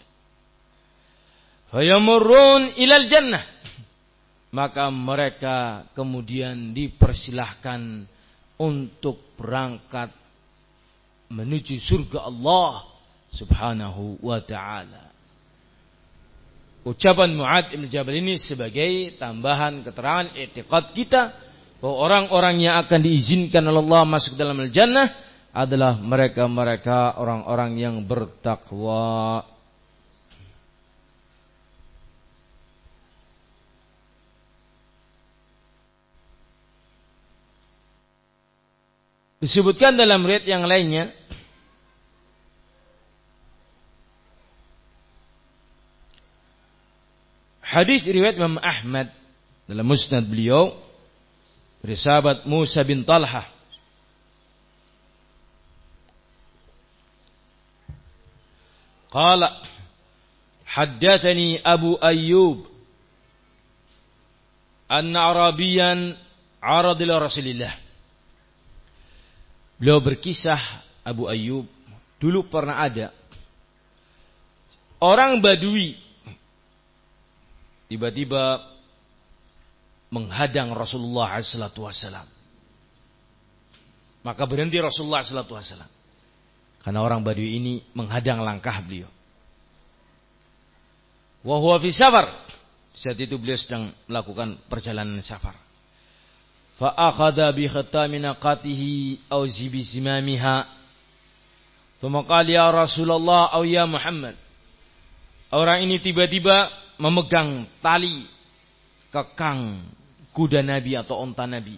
Fayamurrun ilal jannah, maka mereka kemudian dipersilahkan untuk berangkat menuju surga Allah Subhanahu wa ta'ala. Ucapan Mu'ad bin Jabal ini sebagai tambahan keterangan i'tiqad kita bahwa orang-orang yang akan diizinkan oleh Allah masuk dalam al-jannah adalah mereka-mereka orang-orang yang bertakwa. Disebutkan dalam riwayat yang lainnya, hadis riwayat Imam Ahmad dalam musnad beliau dari sahabat Musa bin Talha, qala haddatsani Abu Ayyub anna Arabiyan arad ila Rasulillah. Beliau berkisah, Abu Ayyub, dulu pernah ada orang Badui tiba-tiba menghadang Rasulullah SAW. Maka berhenti Rasulullah SAW karena orang Badui ini menghadang langkah beliau. Wa huwa fi safar, saat itu beliau sedang melakukan perjalanan safar. Fa akhadha bi khatami naqatihi aw zibi zimamiha. Thumma qala ya Rasulullah aw ya Muhammad. Orang ini tiba-tiba memegang tali kekang kuda Nabi atau unta Nabi.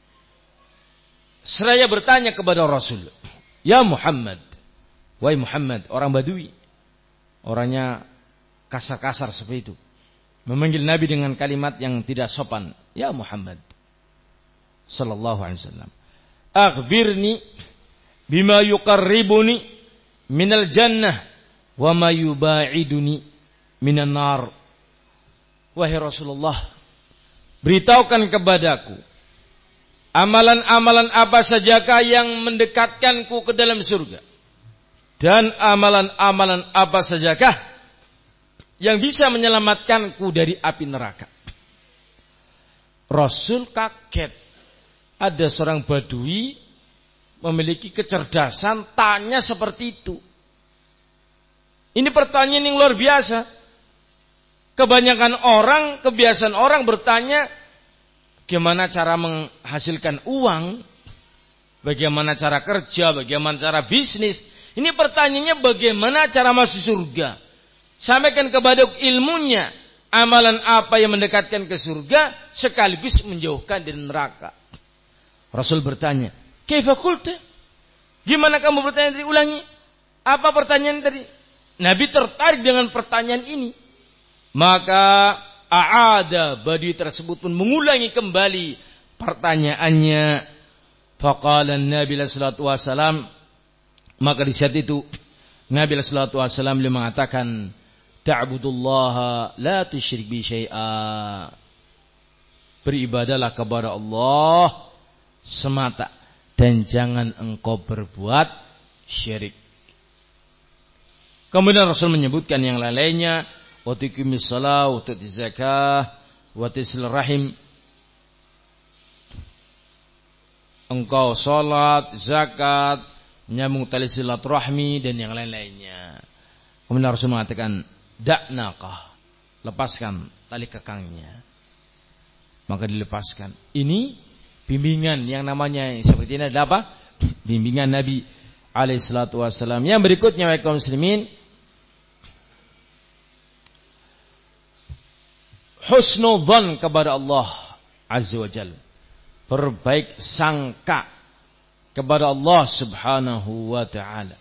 Seraya bertanya kepada Rasul, ya Muhammad, wahai Muhammad, orang Badui. Orangnya kasar-kasar seperti itu. Memanggil Nabi dengan kalimat yang tidak sopan. Ya Muhammad sallallahu alaihi wasallam, akhbirni bima yuqarribuni minal jannah wa ma yubaiduni minan nar. Wahai Rasulullah, beritahukan kepadaku amalan-amalan apa sajakah yang mendekatkanku ke dalam surga, dan amalan-amalan apa sajakah yang bisa menyelamatkanku dari api neraka. Rasul kaget. Ada seorang Badui memiliki kecerdasan tanya seperti itu. Ini pertanyaan yang luar biasa. Kebanyakan orang, kebiasaan orang bertanya bagaimana cara menghasilkan uang, bagaimana cara kerja, bagaimana cara bisnis. Ini pertanyaannya bagaimana cara masuk surga. Sampaikan kepada ilmunya. Amalan apa yang mendekatkan ke surga sekaligus menjauhkan dari neraka. Rasul bertanya, "Kaifa qulta?" Gimana kamu bertanya tadi? Ulangi. Apa pertanyaan tadi? Nabi tertarik dengan pertanyaan ini. Maka a'ada badi tersebut pun mengulangi kembali pertanyaannya. Faqala Nabi sallallahu alaihi wasallam, maka di saat itu Nabi sallallahu alaihi wasallam beliau mengatakan, ta'budullaha la tusyrik bi syai'a. Beribadalah kepada Allah semata dan jangan engkau berbuat syirik. Kemudian Rasul menyebutkan yang lainnya, wa tuqimis shalah, wa tu'tiz zakah, wa tasil rahim. Engkau salat, zakat, menyambung tali silaturahmi dan yang lain-lainnya. Kemudian Rasul mengatakan, da'naqah, lepaskan tali kekangnya. Maka dilepaskan. Ini bimbingan yang namanya seperti ini adalah apa? Bimbingan Nabi alaihi salatu wasallam. Yang berikutnya kaum muslimin, husnudzan kepada Allah azza wa jalla. Berbaik sangka kepada Allah subhanahu wa ta'ala.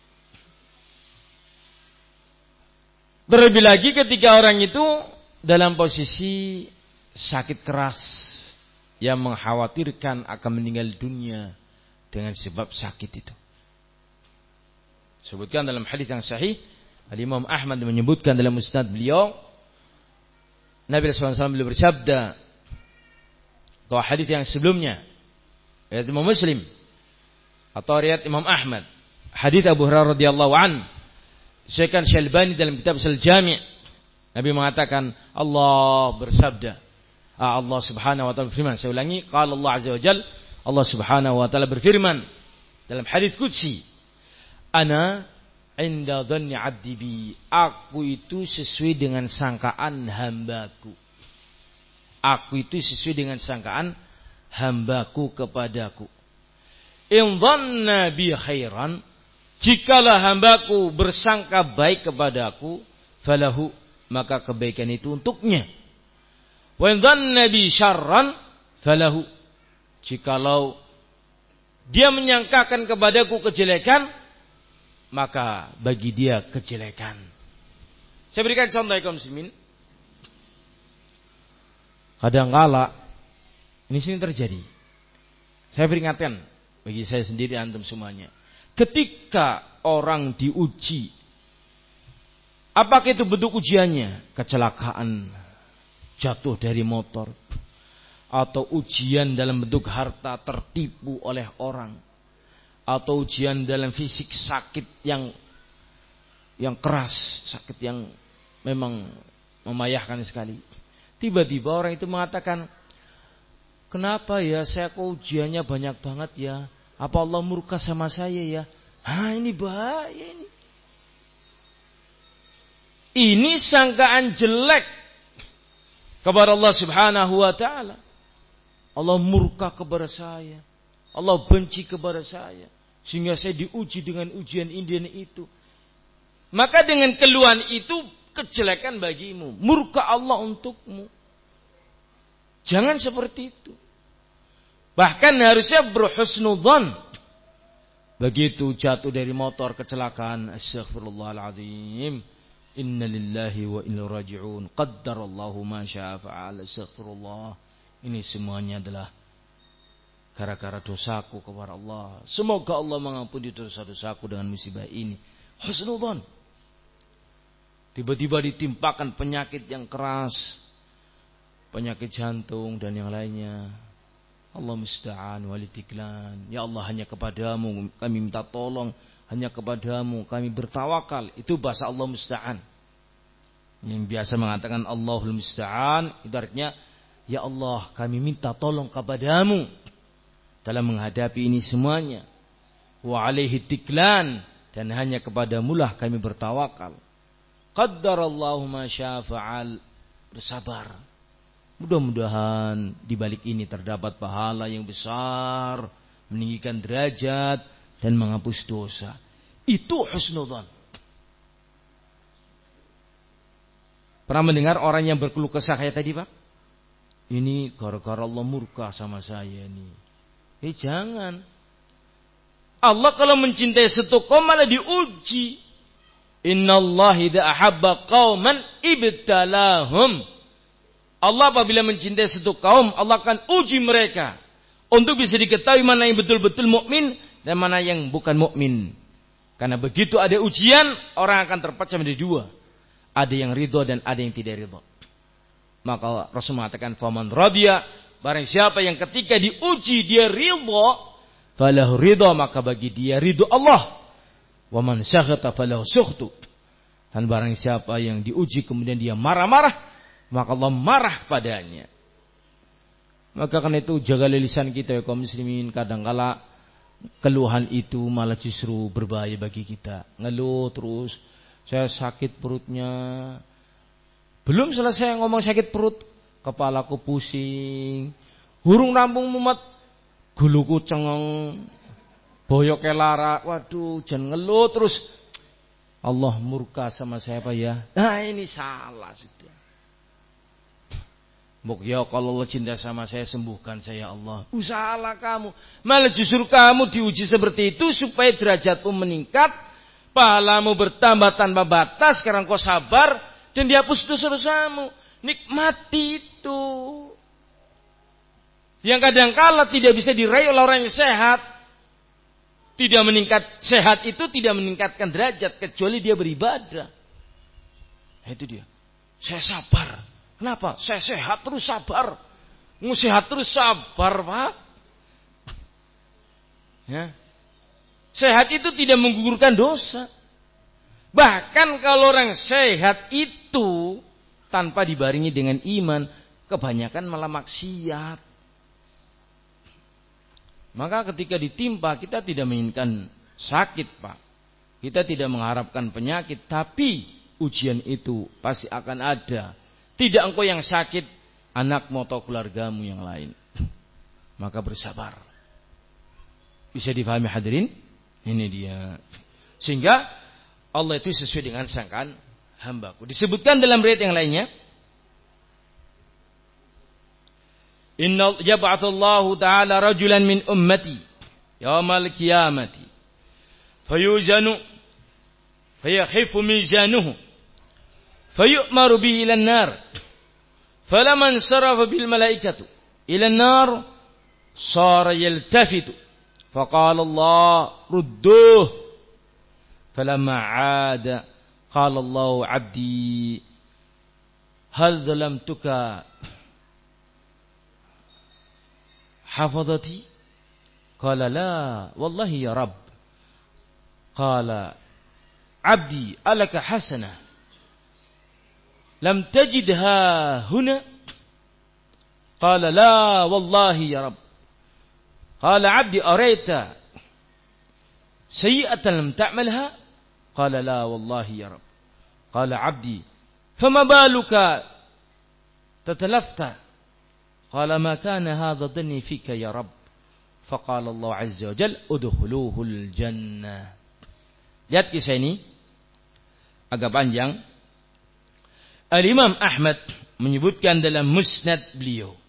Terlebih lagi ketika orang itu dalam posisi sakit keras yang mengkhawatirkan akan meninggal dunia dengan sebab sakit itu. Sebutkan dalam hadis yang sahih, Imam Ahmad menyebutkan dalam musnad beliau, Nabi SAW beliau bersabda, atau hadis yang sebelumnya, riwayat Imam Muslim atau riwayat Imam Ahmad, hadis Abu Hurairah radhiyallahu an, Syekh Syalbani dalam kitab Al-Jami', Nabi mengatakan Allah bersabda, Allah Subhanahu wa taala berfirman, saya ulangi, qala Allah azza wa jalla, Allah Subhanahu wa taala berfirman dalam hadis qudsi, ana inda dhanni 'abdi bi, aku itu sesuai dengan sangkaan hambaku. Aku itu sesuai dengan sangkaan hambaku kepadaku. In dhanna bi khairan, jikalau hambaku bersangka baik kepadaku, falahu, maka kebaikan itu untuknya. Wa in dhanna bi syarran, falahu, jikalau dia menyangkakan kepadaku kejelekan, maka bagi dia kejelekan. Saya berikan contoh ya kaum muslimin. Kadangkala ini sini terjadi. Saya peringatkan bagi saya sendiri, antum semuanya. Ketika orang diuji, apakah itu bentuk ujiannya? Kecelakaan, jatuh dari motor, atau ujian dalam bentuk harta, tertipu oleh orang, atau ujian dalam fisik, sakit yang keras, sakit yang memang memayahkan sekali. Tiba-tiba orang itu mengatakan, kenapa ya saya kok ujiannya banyak banget ya? Apa Allah murka sama saya ya? Ini bahaya ini. Ini sangkaan jelek kepada Allah Subhanahu wa ta'ala. Allah murka kepada saya. Allah benci kepada saya. Sehingga saya diuji dengan ujian ini dan itu. Maka dengan keluhan itu kejelekan bagimu. Murka Allah untukmu. Jangan seperti itu. Bahkan harusnya berhusnudzan. Begitu jatuh dari motor, kecelakaan, astaghfirullahaladzim, inna lillahi wa inna raji'un, qaddarallahu ma syaa fa'ala, astaghfirullah. Ini semuanya adalah gara-gara dosaku kepada Allah. Semoga Allah mengampuni dosa-dosaku dengan musibah ini. Husnudzan. Tiba-tiba ditimpakan penyakit yang keras, penyakit jantung dan yang lainnya. Allah musta'an walitiklan. Ya Allah, hanya kepadamu kami minta tolong, hanya kepadamu kami bertawakal. Itu bahasa Allah musta'an. Yang biasa mengatakan Allahul musta'an, itu artinya, ya Allah kami minta tolong kepadamu dalam menghadapi ini semuanya. Wa alaihi tiklan, dan hanya kepadamulah kami bertawakal. Qaddarallahu ma syaa fa'al, bersabar. Mudah-mudahan di balik ini terdapat pahala yang besar, meninggikan derajat dan menghapus dosa. Itu husnudzon. Pernah mendengar orang yang berkeluh kesah kayak tadi, Pak? Ini gara-gara Allah murka sama saya nih. Jangan. Allah kalau mencintai satu kaum malah diuji. Innallaha idza ahabba qauman ibtalahum. Allah apabila mencintai satu kaum, Allah akan uji mereka untuk bisa diketahui mana yang betul-betul mukmin dan mana yang bukan mukmin. Karena begitu ada ujian, orang akan terpecah menjadi dua. Ada yang ridho dan ada yang tidak ridho. Maka Rasul mengatakan, faman radiya, barang siapa yang ketika diuji dia ridho, falahu ridho, maka bagi dia ridho Allah. Wa man sakhata falahu sukhtu. Dan barang siapa yang diuji kemudian dia marah-marah, maka Allah marah padanya. Maka karena itu jaga lisan kita ya kaum muslimin. Kadangkala keluhan itu malah justru berbahaya bagi kita. Ngeluh terus, saya sakit perutnya. Belum selesai ngomong sakit perut, kepalaku pusing, hurung rampung mumet, guluku cengeng, boyoknya lara. Waduh, jangan ngeluh terus. Allah murka sama saya Pak ya. Nah ini salah sudah. Ya kalau Allah cinta sama saya, sembuhkan saya Allah. Salah kamu. Malah justru kamu diuji seperti itu supaya derajatmu meningkat, pahalamu bertambah tanpa batas. Sekarang kau sabar dan dihapus dosa-dosamu. Nikmati itu. Yang kadang-kala tidak bisa diraih oleh orang yang sehat. Tidak meningkat, sehat itu tidak meningkatkan derajat kecuali dia beribadah. Itu dia. Saya sabar. Kenapa? Saya sehat terus sabar. Mau sehat terus sabar, Pak. Ya. Sehat itu tidak menggugurkan dosa. Bahkan kalau orang sehat itu tanpa dibarengi dengan iman, kebanyakan malah maksiat. Maka ketika ditimpa, kita tidak menginginkan sakit, Pak. Kita tidak mengharapkan penyakit, tapi ujian itu pasti akan ada. Tidak engkau yang sakit, anakmu atau keluargamu yang lain. Maka bersabar. Bisa difahami hadirin? Ini dia. Sehingga Allah itu sesuai dengan sangkaan hambaku. Disebutkan dalam riwayat yang lainnya, Inna yab'atsallahu ta'ala rajulan min ummati yaumal qiyamati fayuzanu fayakhifu mizanuhu fayu'maru bihi ila an-nar falaman sarafa bil malaikatu ila an-nar sara yaltafitu faqala Allah rudduh falamma 'ada qala Allah 'abdi hal zalamtuka hafadhati qala la wallahi ya rab qala abdi alaka hasanah lam tajidha huna qala la wallahi ya rab qala abdi araita sayyi'atan lam ta'malha qala la wallahi ya rab qala abdi fama baluka tatalafta قال ما كان هذا ظني فيك يا رب فقال الله عز وجل ادخلوه الجنة. Lihat kisah ini agak panjang. Al-Imam Ahmad menyebutkan dalam musnad beliau,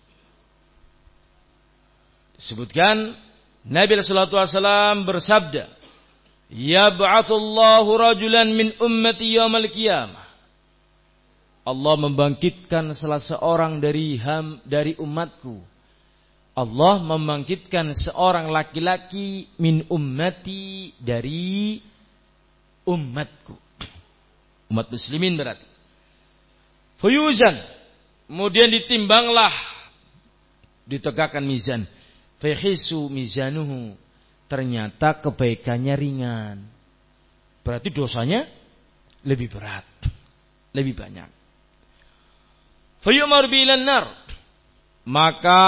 disebutkan Nabi sallallahu alaihi wasallam bersabda, yab'atsullahu rajulan min ummati yaumal qiyamah. Allah membangkitkan salah seorang dari umatku. Allah membangkitkan seorang laki-laki min ummati dari umatku. Umat muslimin berarti. Fuyuzan. Kemudian ditimbanglah. Ditegakkan mizan. Fahisu mizanuhu. Ternyata kebaikannya ringan. Berarti dosanya lebih berat. Lebih banyak. Fayumar bilan nar, maka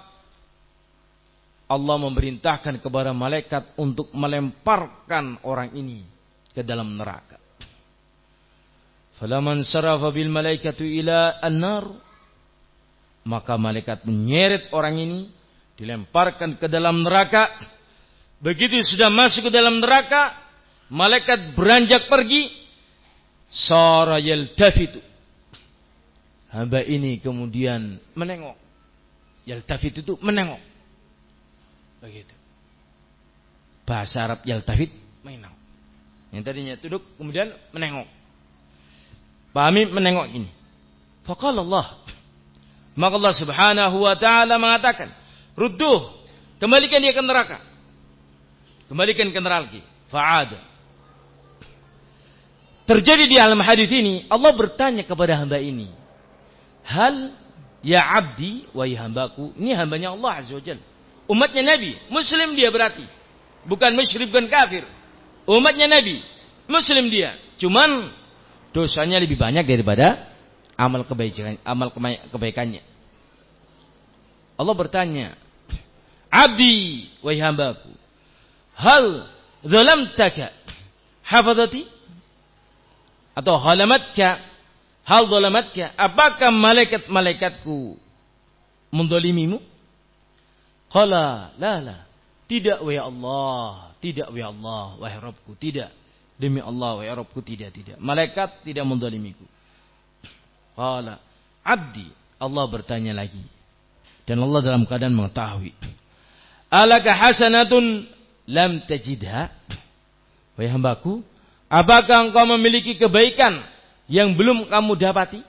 Allah memerintahkan kepada malaikat untuk melemparkan orang ini ke dalam neraka. Falaman sarafa bil malaikatu ila an-nar, maka malaikat menyeret orang ini dilemparkan ke dalam neraka. Begitu sudah masuk ke dalam neraka, malaikat beranjak pergi, sara yaltafitu. Hamba ini kemudian menengok. Yaltafit itu menengok. Begitu. Bahasa Arab yaltafit, menengok. Yang tadinya duduk kemudian menengok. Pahami menengok ini. Faqala Allah. Maka Allah Subhanahu wa taala mengatakan, "Rudduh, kembalikan dia ke neraka." Kembalikan ke neraka. Fa'ada. Terjadi di alam hadis ini, Allah bertanya kepada hamba ini, "Hal ya abdi wa hambaku?" Ini hambanya Allah Azza wa Jalla. Umatnya Nabi, muslim dia berarti. Bukan musyrik, bukan kafir. Umatnya Nabi, muslim dia. Cuman dosanya lebih banyak daripada amal kebaikannya. Allah bertanya, "Abdi wa hambaku, hal zalamtaka hafadati?" Atau halamatka, hal zalamatka, apakah malaikat-malaikatku mendolimimu? Qala la, tidak wahai Allah, tidak wahai Allah, wahai Rabbku, tidak. Demi Allah wahai Rabbku, tidak. Malaikat tidak mendolimiku. Qala abdi, Allah bertanya lagi. Dan Allah dalam keadaan mengetahui. Alaka hasanatun lam tajidha? Wahai hambaku, apakah engkau memiliki kebaikan yang belum kamu dapati?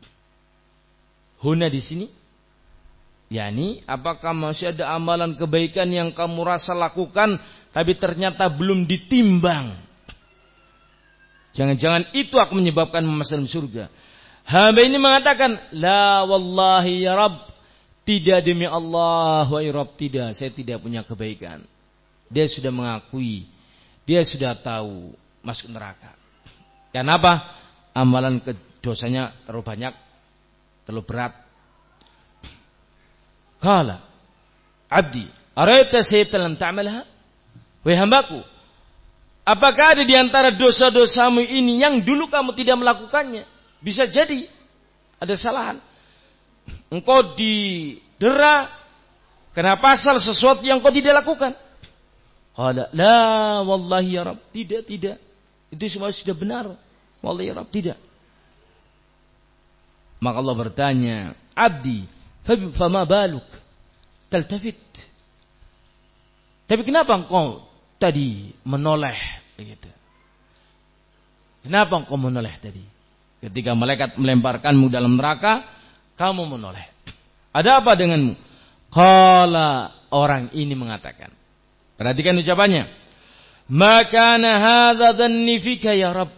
Huna di sini, yakni apakah masih ada amalan kebaikan yang kamu rasa lakukan tapi ternyata belum ditimbang? Jangan-jangan itu akan menyebabkan masuk surga. Hamba ini mengatakan, la wallahi ya Rabb, tidak demi Allah wahai Rabb, tidak, saya tidak punya kebaikan. Dia sudah mengakui, dia sudah tahu masuk neraka. Kenapa? Amalan dosanya terlalu banyak, terlalu berat. Qala abdi araita sayyatan lam ta'malha? Wahai hambaku, apakah ada di antara dosa-dosamu ini yang dulu kamu tidak melakukannya? Bisa jadi ada kesalahan. Engkau didera kena pasal sesuatu yang kau tidak lakukan. Qala la wallahi ya Rabb, tidak. Itu semua sudah benar. Wallahi ya Rabb, tidak. Maka Allah bertanya, abdi fama baluk taltafit? Tapi kenapa engkau tadi menoleh begitu? Kenapa engkau menoleh tadi? Ketika malaikat melemparkanmu dalam neraka, kamu menoleh. Ada apa denganmu? Qala, orang ini mengatakan. Perhatikan ucapannya. Maka hadza dhanni fika ya Rabb.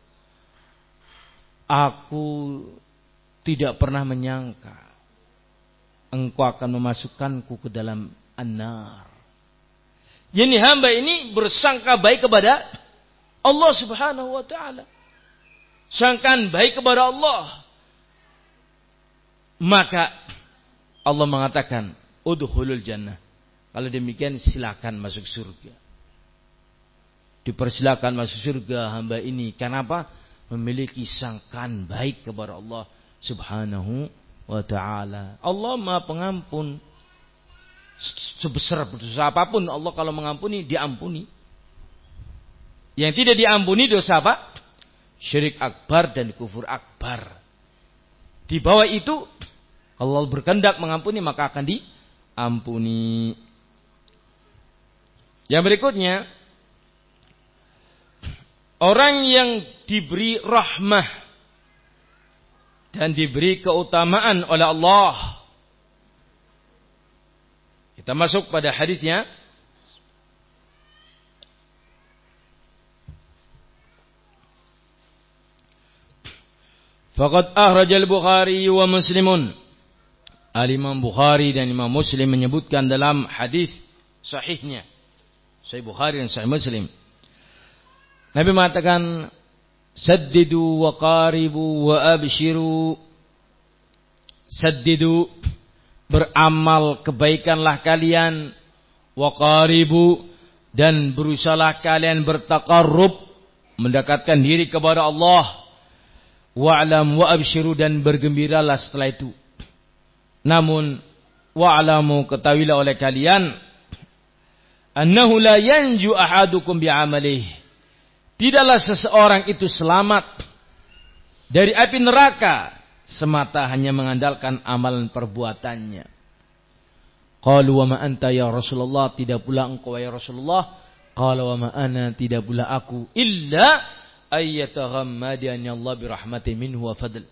Aku tidak pernah menyangka engkau akan memasukkanku ke dalam an-nar. Yani hamba ini bersangka baik kepada Allah Subhanahu wa taala. Sangkaan baik kepada Allah. Maka Allah mengatakan, udkhulul jannah. Kalau demikian silakan masuk surga. Dipersilakan masuk surga hamba ini. Kenapa? Memiliki sangkaan baik kepada Allah Subhanahu wa ta'ala. Allah Maha Pengampun. Sebesar dosa apapun Allah kalau mengampuni, diampuni. Yang tidak diampuni dosa apa? Syirik akbar dan kufur akbar. Di bawah itu Allah berkehendak mengampuni, maka akan diampuni. Yang berikutnya, orang yang diberi rahmah dan diberi keutamaan oleh Allah. Kita masuk pada hadisnya. Faqad akhrajal Bukhari wa Muslimun. Al-Imam Bukhari dan Imam Muslim menyebutkan dalam hadis sahihnya. Sahih Bukhari dan Sahih Muslim. Nabi mengatakan, saddidu wa qaribu wa abshiru. Saddidu, beramal kebaikanlah kalian, wa qaribu, dan berusahalah kalian bertaqarrub, mendekatkan diri kepada Allah. Wa'lam wa abshiru, dan bergembiralah setelah itu. Namun wa'lamu, ketahuilah oleh kalian, annahu la yanju ahadukum bi'amalih, tidaklah seseorang itu selamat dari api neraka semata hanya mengandalkan amalan perbuatannya. Qalu wa ma anta ya Rasulullah, tidak pula engkau ya Rasulullah. Qala wa ma ana, tidak pula aku, illa ayyataghammadani Allah birahmatin minhu wa fadl.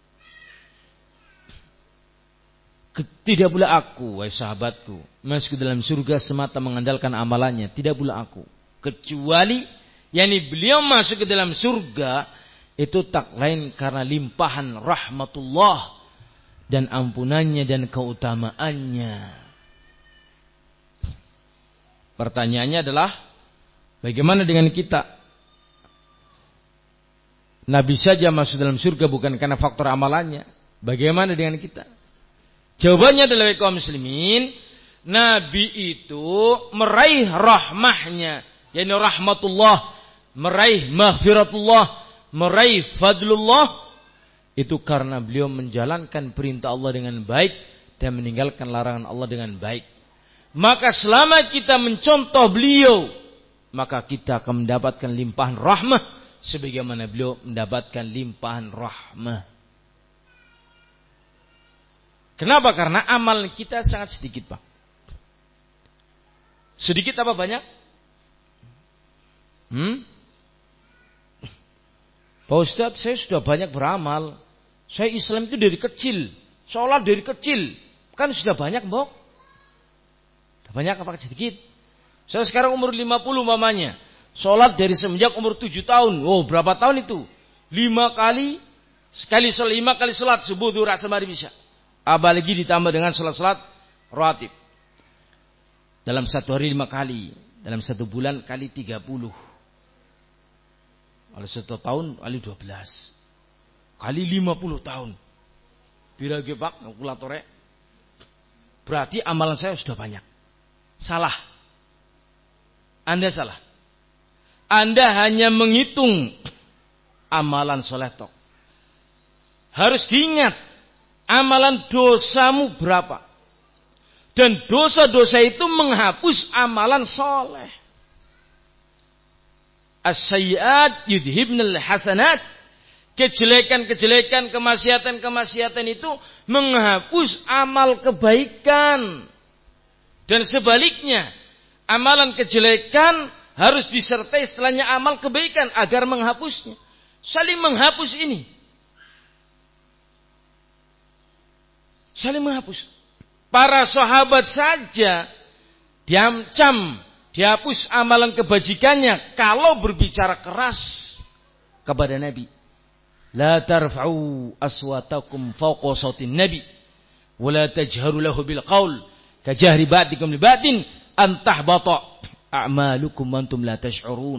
Tidak pula aku, wahai sahabatku, masuk ke dalam surga semata mengandalkan amalannya. Tidak pula aku, kecuali yakni beliau masuk ke dalam surga itu tak lain karena limpahan rahmatullah dan ampunannya dan keutamaannya. Pertanyaannya adalah, bagaimana dengan kita? Nabi saja masuk dalam surga bukan karena faktor amalannya. Bagaimana dengan kita? Jawabannya adalah, kaum muslimin, Nabi itu meraih rahmahnya, yakni rahmatullah, meraih maghfiratullah, meraih fadlullah, itu karena beliau menjalankan perintah Allah dengan baik dan meninggalkan larangan Allah dengan baik. Maka selama kita mencontoh beliau, maka kita akan mendapatkan limpahan rahmah sebagaimana beliau mendapatkan limpahan rahmah. Kenapa? Karena amal kita sangat sedikit, Pak. Sedikit apa banyak? Pak Ustadz, saya sudah banyak beramal. Saya Islam itu dari kecil, sholat dari kecil, kan sudah banyak, Mbok. Banyak apa sedikit? Saya sekarang umur 50 mamanya. Sholat dari semenjak umur 7 tahun. Oh, berapa tahun itu? 5 kali. Sekali sholat, 5 kali sholat. Subuh, duhur, asar, maghrib, isya. Apalagi ditambah dengan sholat-sholat rawatib. Dalam satu hari 5 kali. Dalam satu bulan kali 30. Kalau 1 tahun kali 12. Kali 50 tahun. Birage pak, kalkulatore. Berarti amalan saya sudah banyak. Salah. Anda salah. Anda hanya menghitung amalan soleh tok. Harus diingat amalan dosamu berapa. Dan dosa-dosa itu menghapus amalan soleh. As-sayyi'at yudhibnal hasanat. Kejelekan-kejelekan, kemaksiatan-kemaksiatan itu menghapus amal kebaikan. Dan sebaliknya, amalan kejelekan harus disertai setelahnya amal kebaikan agar menghapusnya. Saling menghapus ini. Saling menghapus. Para sahabat saja diancam, dihapus amalan kebajikannya kalau berbicara keras kepada Nabi. La tarfa'u aswatakum fawqa sautin Nabi wa la tajharu lahu bil qaul kajahri ba'dikum li ba'din antahbata a'malukum wa antum la tash'urun.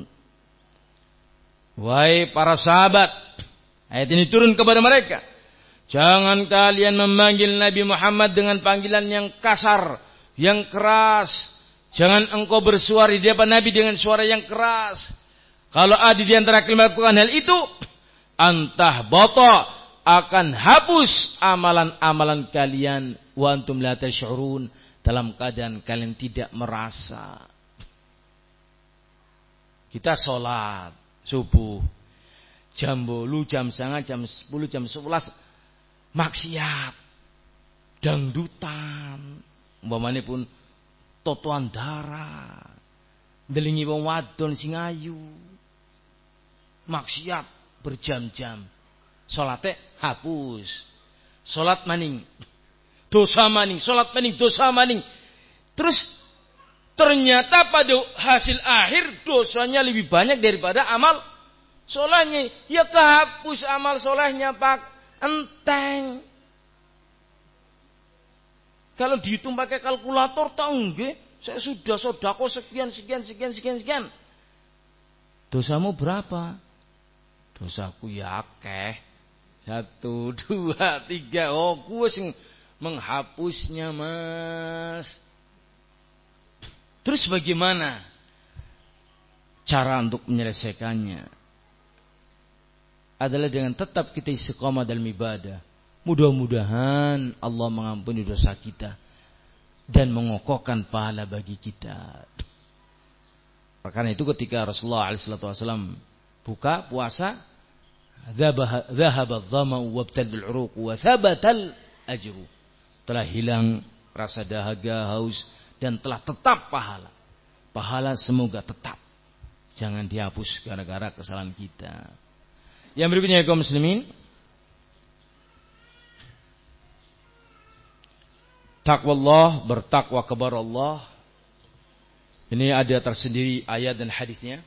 Wahai para sahabat, ayat ini turun kepada mereka. Jangan kalian memanggil Nabi Muhammad dengan panggilan yang kasar, yang keras. Jangan engkau bersuara di hadapan Nabi dengan suara yang keras. Kalau ada di antara kalian melakukan hal itu, antahbata, akan hapus amalan-amalan kalian, wa antum la tash'urun, dalam keadaan kalian tidak merasa. Kita sholat subuh jam 8, jam 9, jam 10, jam 11 maksiat, dangdutan, umpamane pun totoan darah, ndelingi wong wadon sing ayu, maksiat berjam-jam, salate hapus, salat maning dosa maning, salat maning dosa maning. Terus ternyata pada hasil akhir dosanya lebih banyak daripada amal solehnya. Ya kehapus amal solehnya, Pak. Enteng. Kalau dihitung pakai kalkulator, tahu nggih? Saya sudah sodako sekian. Dosamu berapa? Dosaku ya akeh. 1, 2, 3. Oh, gue sing menghapusnya, Mas. Terus bagaimana cara untuk menyelesaikannya? Adalah dengan tetap kita istiqamah dalam ibadah. Mudah-mudahan Allah mengampuni dosa kita dan mengokohkan pahala bagi kita. Karena itu ketika Rasulullah SAW buka puasa, dhahaba adh-dhama'u wabtadal 'uruq wa thabatal ajru. Telah hilang rasa dahaga, haus, dan telah tetap pahala. Pahala semoga tetap. Jangan dihapus gara-gara kesalahan kita. Yang berikutnya kaum muslimin, taqwallah, bertakwa kepada Allah. Ini ada tersendiri ayat dan hadisnya.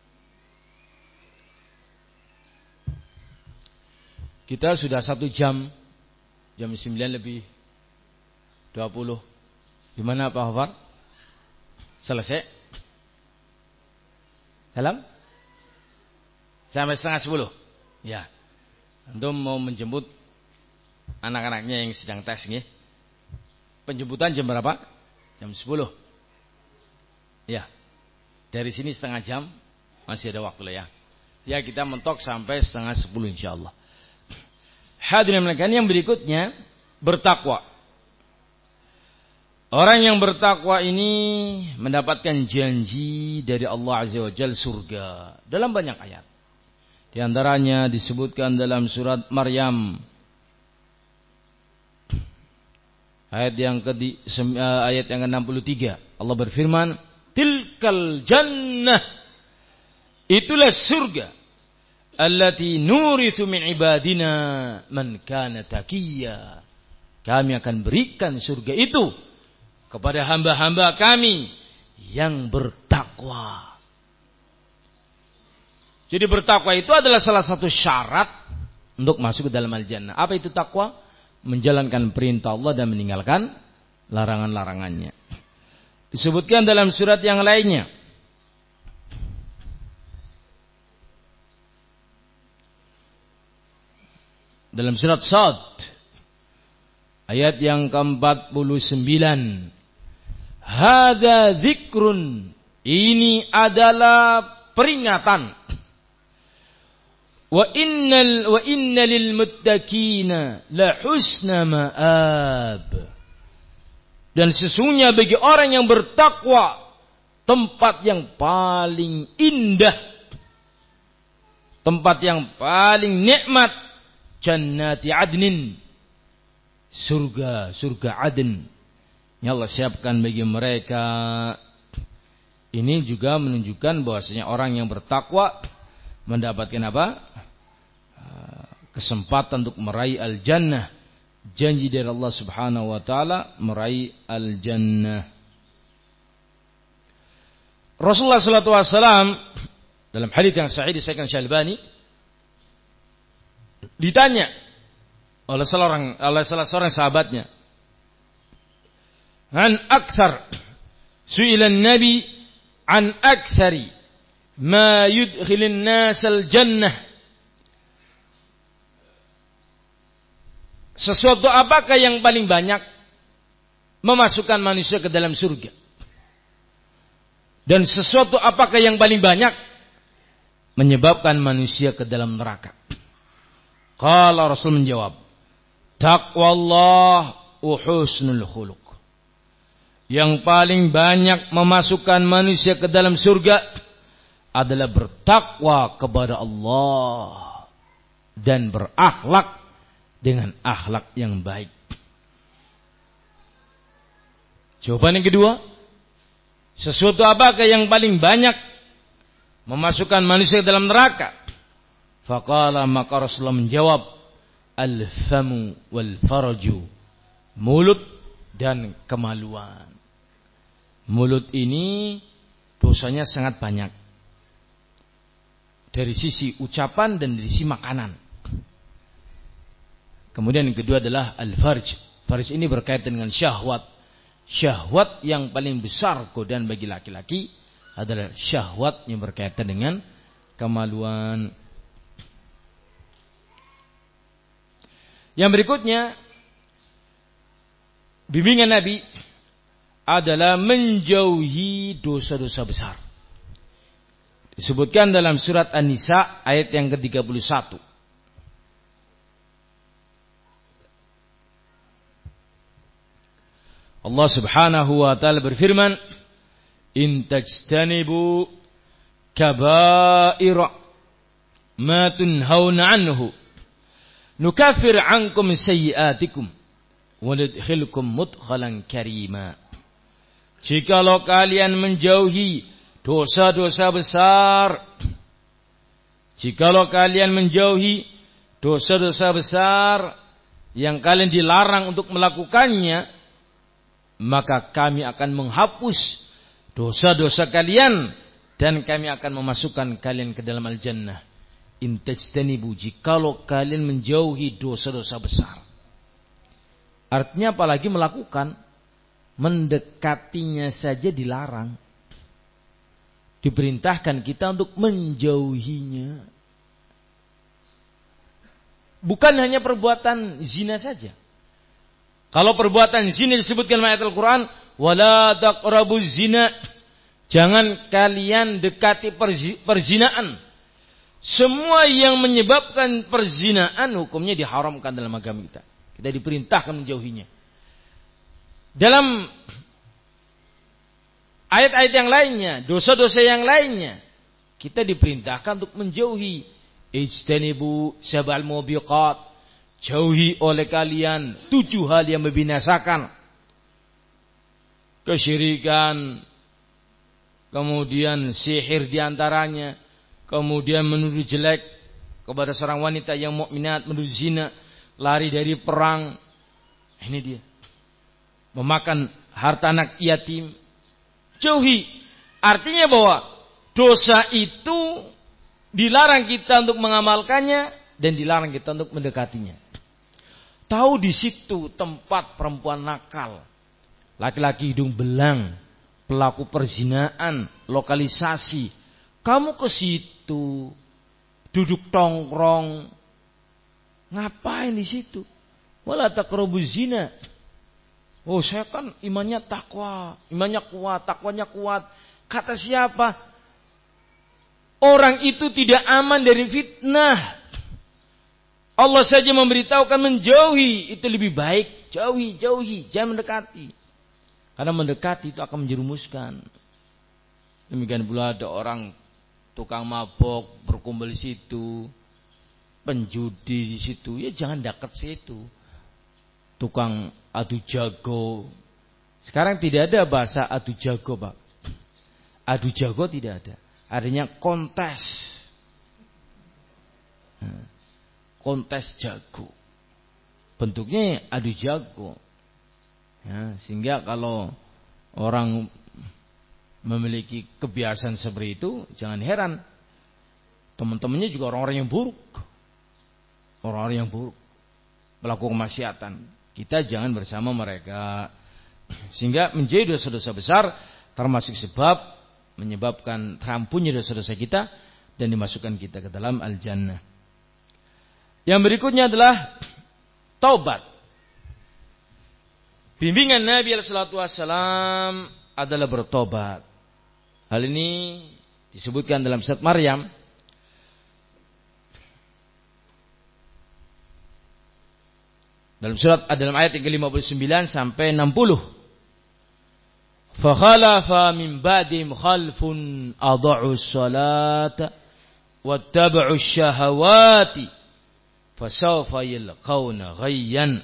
Kita sudah 1 jam, jam 9 lebih 20. Gimana Pak Hafar? Selesai? Dalam? Sampai setengah 10. Ya. Antum mau menjemput anak-anaknya yang sedang tes nih. Penjemputan jam berapa? Jam 10. Ya. Dari sini setengah jam masih ada waktu lah ya. Ya, kita mentok sampai setengah 10 insyaallah. Hadirin yang berikutnya, bertakwa. Orang yang bertakwa ini mendapatkan janji dari Allah Azza wa Jalla surga dalam banyak ayat. Di antaranya disebutkan dalam surat Maryam ayat yang ke-63. Allah berfirman, "Tilkal jannah," itulah surga, "allati nurithu min ibadina man kana taqiyya." Kami akan berikan surga itu kepada hamba-hamba kami yang bertakwa. Jadi bertakwa itu adalah salah satu syarat untuk masuk ke dalam al-jannah. Apa itu takwa? Menjalankan perintah Allah dan meninggalkan larangan-larangannya. Disebutkan dalam surat yang lainnya. Dalam surat Sad ayat yang ke-49. Hadza dzikrun, ini adalah peringatan. Wa innal muttaqina la husna ma'ab. Dan sesungguhnya bagi orang yang bertakwa tempat yang paling indah, tempat yang paling nikmat, jannati adnin, surga Aden yang Allah siapkan bagi mereka. Ini juga menunjukkan bahwasanya orang yang bertakwa mendapatkan apa? Kesempatan untuk meraih al-jannah. Janji dari Allah Subhanahu wa taala meraih al-jannah. Rasulullah sallallahu alaihi wasallam dalam hadis yang sahih disahihkan Syalbani ditanya oleh salah seorang sahabatnya, "An aktsar su'ila an-nabi an aktsari ma yudkhilun nas al-jannah." Sesuatu apakah yang paling banyak memasukkan manusia ke dalam surga? Dan sesuatu apakah yang paling banyak menyebabkan manusia ke dalam neraka? Qala Rasul menjawab, taqwallah wa husnul khuluq. Yang paling banyak memasukkan manusia ke dalam surga adalah bertakwa kepada Allah dan berakhlak dengan akhlak yang baik. Jawaban yang kedua, sesuatu apakah yang paling banyak memasukkan manusia ke dalam neraka? Faqala, maka Rasulullah menjawab, al-famu wal faraju, mulut dan kemaluan. Mulut ini dosanya sangat banyak dari sisi ucapan dan dari sisi makanan. Kemudian yang kedua adalah al-farj. Farj ini berkaitan dengan syahwat. Syahwat yang paling besar godaan bagi laki-laki adalah syahwat yang berkaitan dengan kemaluan. Yang berikutnya, bimbingan Nabi adalah menjauhi dosa-dosa besar. Disebutkan dalam surat An-Nisa ayat yang ke-31. Allah Subhanahu wa taala berfirman, "In tajtanibu kaba'ira ma tunhauna anhu nukaffir ankum sayyi'atikum wa nudkhilkum mudkhalan karima. Jikalau kalian menjauhi dosa-dosa besar, jikalau kalian menjauhi dosa-dosa besar yang kalian dilarang untuk melakukannya, maka kami akan menghapus dosa-dosa kalian dan kami akan memasukkan kalian ke dalam al-jannah. In tajtanibu, jikalau kalian menjauhi dosa-dosa besar. Artinya apalagi melakukan, mendekatinya saja dilarang. Diperintahkan kita untuk menjauhinya. Bukan hanya perbuatan zina saja. Kalau perbuatan zina disebutkan dalam ayat Al-Quran, wala taqrabuz zina, jangan kalian dekati perzinaan. Semua yang menyebabkan perzinaan hukumnya diharamkan dalam agama kita. Kita diperintahkan menjauhinya. Dalam ayat-ayat yang lainnya, dosa-dosa yang lainnya, kita diperintahkan untuk menjauhi. Ijtanibu sab'al mubiqat, jauhi oleh kalian 7 hal yang membinasakan. Kesyirikan, kemudian sihir diantaranya, kemudian menuduh jelek kepada seorang wanita yang mukminat, menuduh zina, lari dari perang. Ini dia. Memakan harta anak yatim. Jauhi. Artinya bahwa dosa itu dilarang kita untuk mengamalkannya dan dilarang kita untuk mendekatinya. Tahu di situ tempat perempuan nakal, laki-laki hidung belang, pelaku perzinaan, lokalisasi. Kamu ke situ, duduk tongkrong, ngapain di situ? Wala taqrabuz zina. Oh, saya kan imannya takwa, imannya kuat, takwanya kuat. Kata siapa? Orang itu tidak aman dari fitnah. Allah saja memberitahukan menjauhi, itu lebih baik. Jauhi, jangan mendekati. Karena mendekati itu akan menjerumuskan. Demikian pula ada orang tukang mabok berkumpul di situ, penjudi di situ, ya jangan dekat situ. Tukang adu jago. Sekarang tidak ada bahasa adu jago, Pak. Adu jago tidak ada. Adanya kontes. Kontes jago. Bentuknya adu jago. Ya, sehingga kalau orang memiliki kebiasaan seperti itu, jangan heran teman-temannya juga orang-orang yang buruk. Orang-orang yang buruk, pelaku kemaksiatan. Kita jangan bersama mereka. Sehingga menjadi dosa-dosa besar termasuk sebab menyebabkan terampunnya dosa-dosa kita dan dimasukkan kita ke dalam al-jannah. Yang berikutnya adalah taubat. Bimbingan Nabi SAW adalah bertobat. Hal ini disebutkan dalam surat Maryam. Dalam ayat yang ke-59 sampai 60. Fakhalafa min ba'dihim khalfun adha'u ssalata wattaba'u syahawati fasawfa yalqawna ghayyan.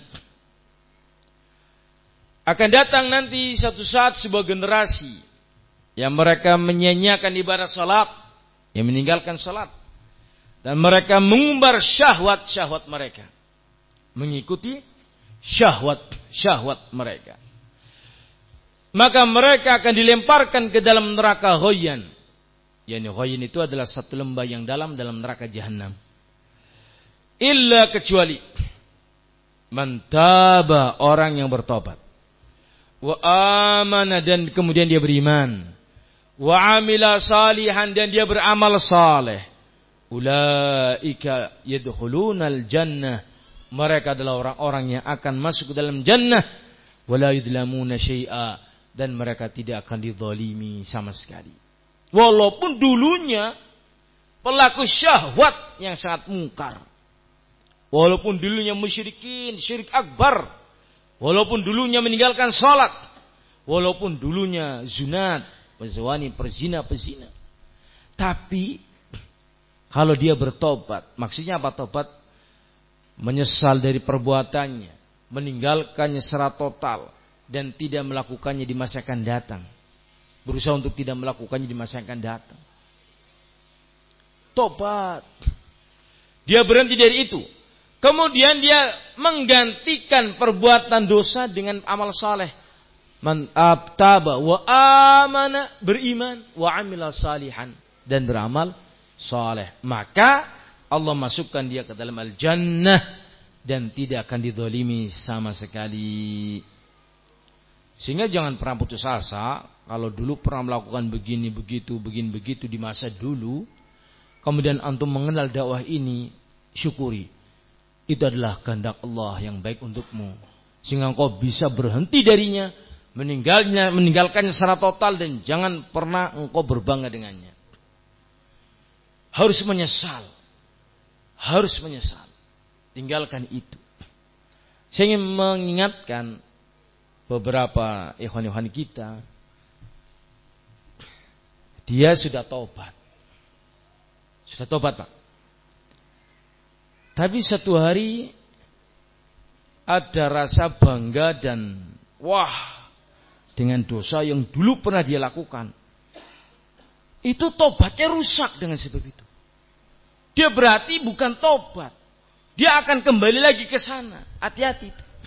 Akan datang nanti satu saat sebuah generasi yang mereka menyia-nyiakan ibadah salat, yang meninggalkan salat, dan mereka mengumbar syahwat-syahwat mereka, mengikuti syahwat-syahwat mereka. Maka mereka akan dilemparkan ke dalam neraka Ghayyan. Yani Ghayyan itu adalah satu lembah yang dalam neraka Jahannam. Illa kecuali man taba, orang yang bertobat. Wa amana, dan kemudian dia beriman. Wa amila salihan, dan dia beramal saleh. Ulaika yadkhulunal jannah. Mereka adalah orang-orang yang akan masuk ke dalam jannah. Wala yudlamuna syai'a, dan mereka tidak akan dizalimi sama sekali. Walaupun dulunya pelaku syahwat yang sangat mungkar. Walaupun dulunya musyrikin, syirik akbar. Walaupun dulunya meninggalkan salat. Walaupun dulunya zunat, pezawani, pezina. Tapi Kalau dia bertobat, maksudnya apa tobat? Menyesal dari perbuatannya, meninggalkannya secara total dan tidak melakukannya di masa yang akan datang. Berusaha untuk tidak melakukannya di masa yang akan datang. Tobat. Dia berhenti dari itu. Kemudian dia menggantikan perbuatan dosa dengan amal saleh. Man abtaba wa amana, beriman, wa amila salihan, dan beramal saleh. Maka Allah masukkan dia ke dalam al-jannah dan tidak akan dizalimi sama sekali. Sehingga jangan pernah putus asa. Kalau dulu pernah melakukan begini begitu di masa dulu, kemudian antum mengenal dakwah ini, syukuri. Itu adalah kehendak Allah yang baik untukmu, sehingga engkau bisa berhenti darinya, meninggalkannya secara total, dan jangan pernah engkau berbangga dengannya. Harus menyesal. Tinggalkan itu. Saya ingin mengingatkan beberapa ikhwan-ikhwan kita. Dia sudah tobat. Sudah tobat, Pak. Tapi satu hari ada rasa bangga dan wah dengan dosa yang dulu pernah dia lakukan. Itu tobatnya rusak dengan sebab itu. Dia berarti bukan tobat. Dia akan kembali lagi ke sana. Hati-hati.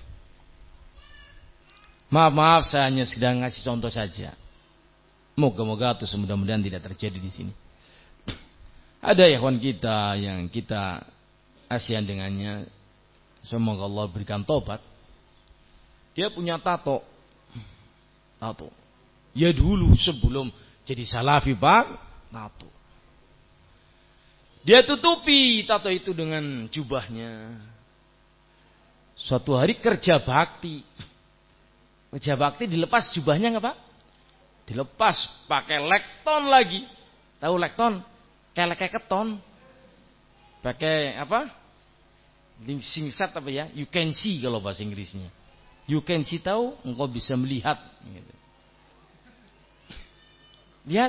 Maaf, saya hanya sedang ngasih contoh saja. Moga-moga atau mudah-mudahan tidak terjadi di sini. Ada ikhwan kita yang kita kasihan dengannya. Semoga Allah berikan tobat. Dia punya tato. Ya dulu sebelum jadi salafi, Pak, tato. Dia tutupi tato itu dengan jubahnya. Suatu hari kerja bakti dilepas jubahnya enggak, Pak? Dilepas pakai lekton lagi. Tahu lekton? Kayak keton. Pakai apa? Singsat apa ya? You can see kalau bahasa Inggrisnya. You can see, tahu? Engkau bisa melihat. Gitu. Lihat.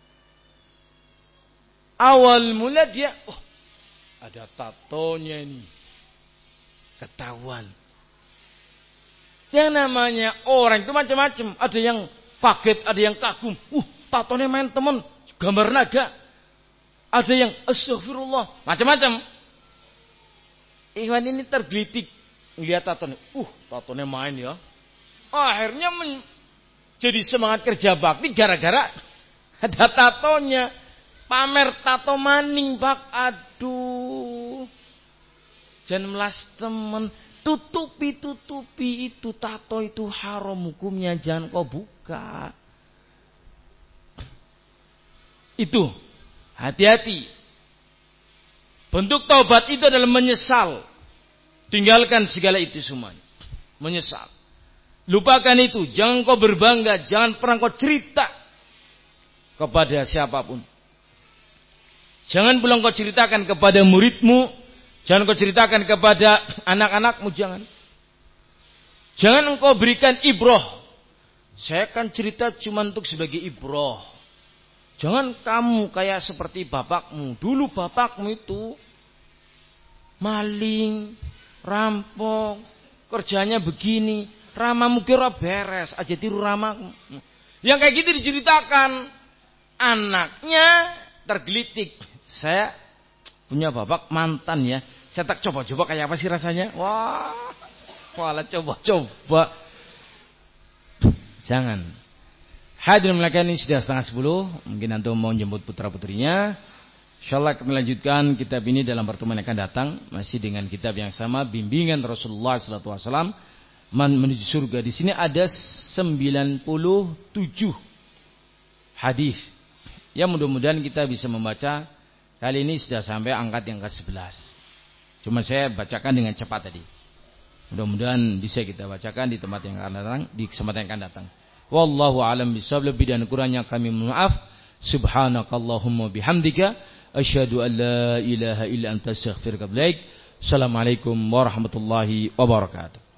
Awal mula dia, ada tatonya ini. Ketahuan. Yang namanya orang itu macam-macam. Ada yang kaget, ada yang kagum. Tatonya main temen, gambar naga. Ada yang astagfirullah, macam-macam. Ikhwan ini tergelitik lihat tatonya. Tatonya main ya. Akhirnya jadi semangat kerja bakti gara-gara ada tatonya. Pamer tato maning, Pak. Aduh. Jangan melas temen. Tutupi itu tato itu haram hukumnya, jangan kau buka. Itu. Hati-hati. Bentuk taubat itu adalah menyesal. Tinggalkan segala itu semua. Menyesal. Lupakan itu. Jangan kau berbangga. Jangan pernah kau cerita kepada siapapun. Jangan pula kau ceritakan kepada muridmu. Jangan kau ceritakan kepada anak-anakmu. Jangan engkau berikan ibroh. Saya akan cerita cuma untuk sebagai ibroh. Jangan kamu kayak seperti bapakmu. Dulu bapakmu itu maling, rampok, kerjanya begini. Ramamu kira beres, aja tiru ramamu. Yang kayak gitu diceritakan. Anaknya tergelitik. Saya punya bapak mantan ya. Saya tak coba-coba kayak apa sih rasanya. Walah coba-coba. Jangan. Hadirin melakukan ini sudah 9:30. Mungkin antum mau jemput putra-putrinya. InsyaAllah kita lanjutkan kitab ini dalam pertemuan yang akan datang. Masih dengan kitab yang sama. Bimbingan Rasulullah SAW menuju surga. Di sini ada 97 hadis. Ya mudah-mudahan kita bisa membaca. Kali ini sudah sampai angkat yang ke-11. Cuma saya bacakan dengan cepat tadi. Mudah-mudahan bisa kita bacakan di tempat yang akan datang, di kesempatan yang akan datang. Wallahu a'lam bishawab. Lebih dan kurangnya kami maaf. Subhanakallahumma bihamdika asyhadu an la ilaha illa anta astaghfiruka wa atubu ilaik. Assalamualaikum warahmatullahi wabarakatuh.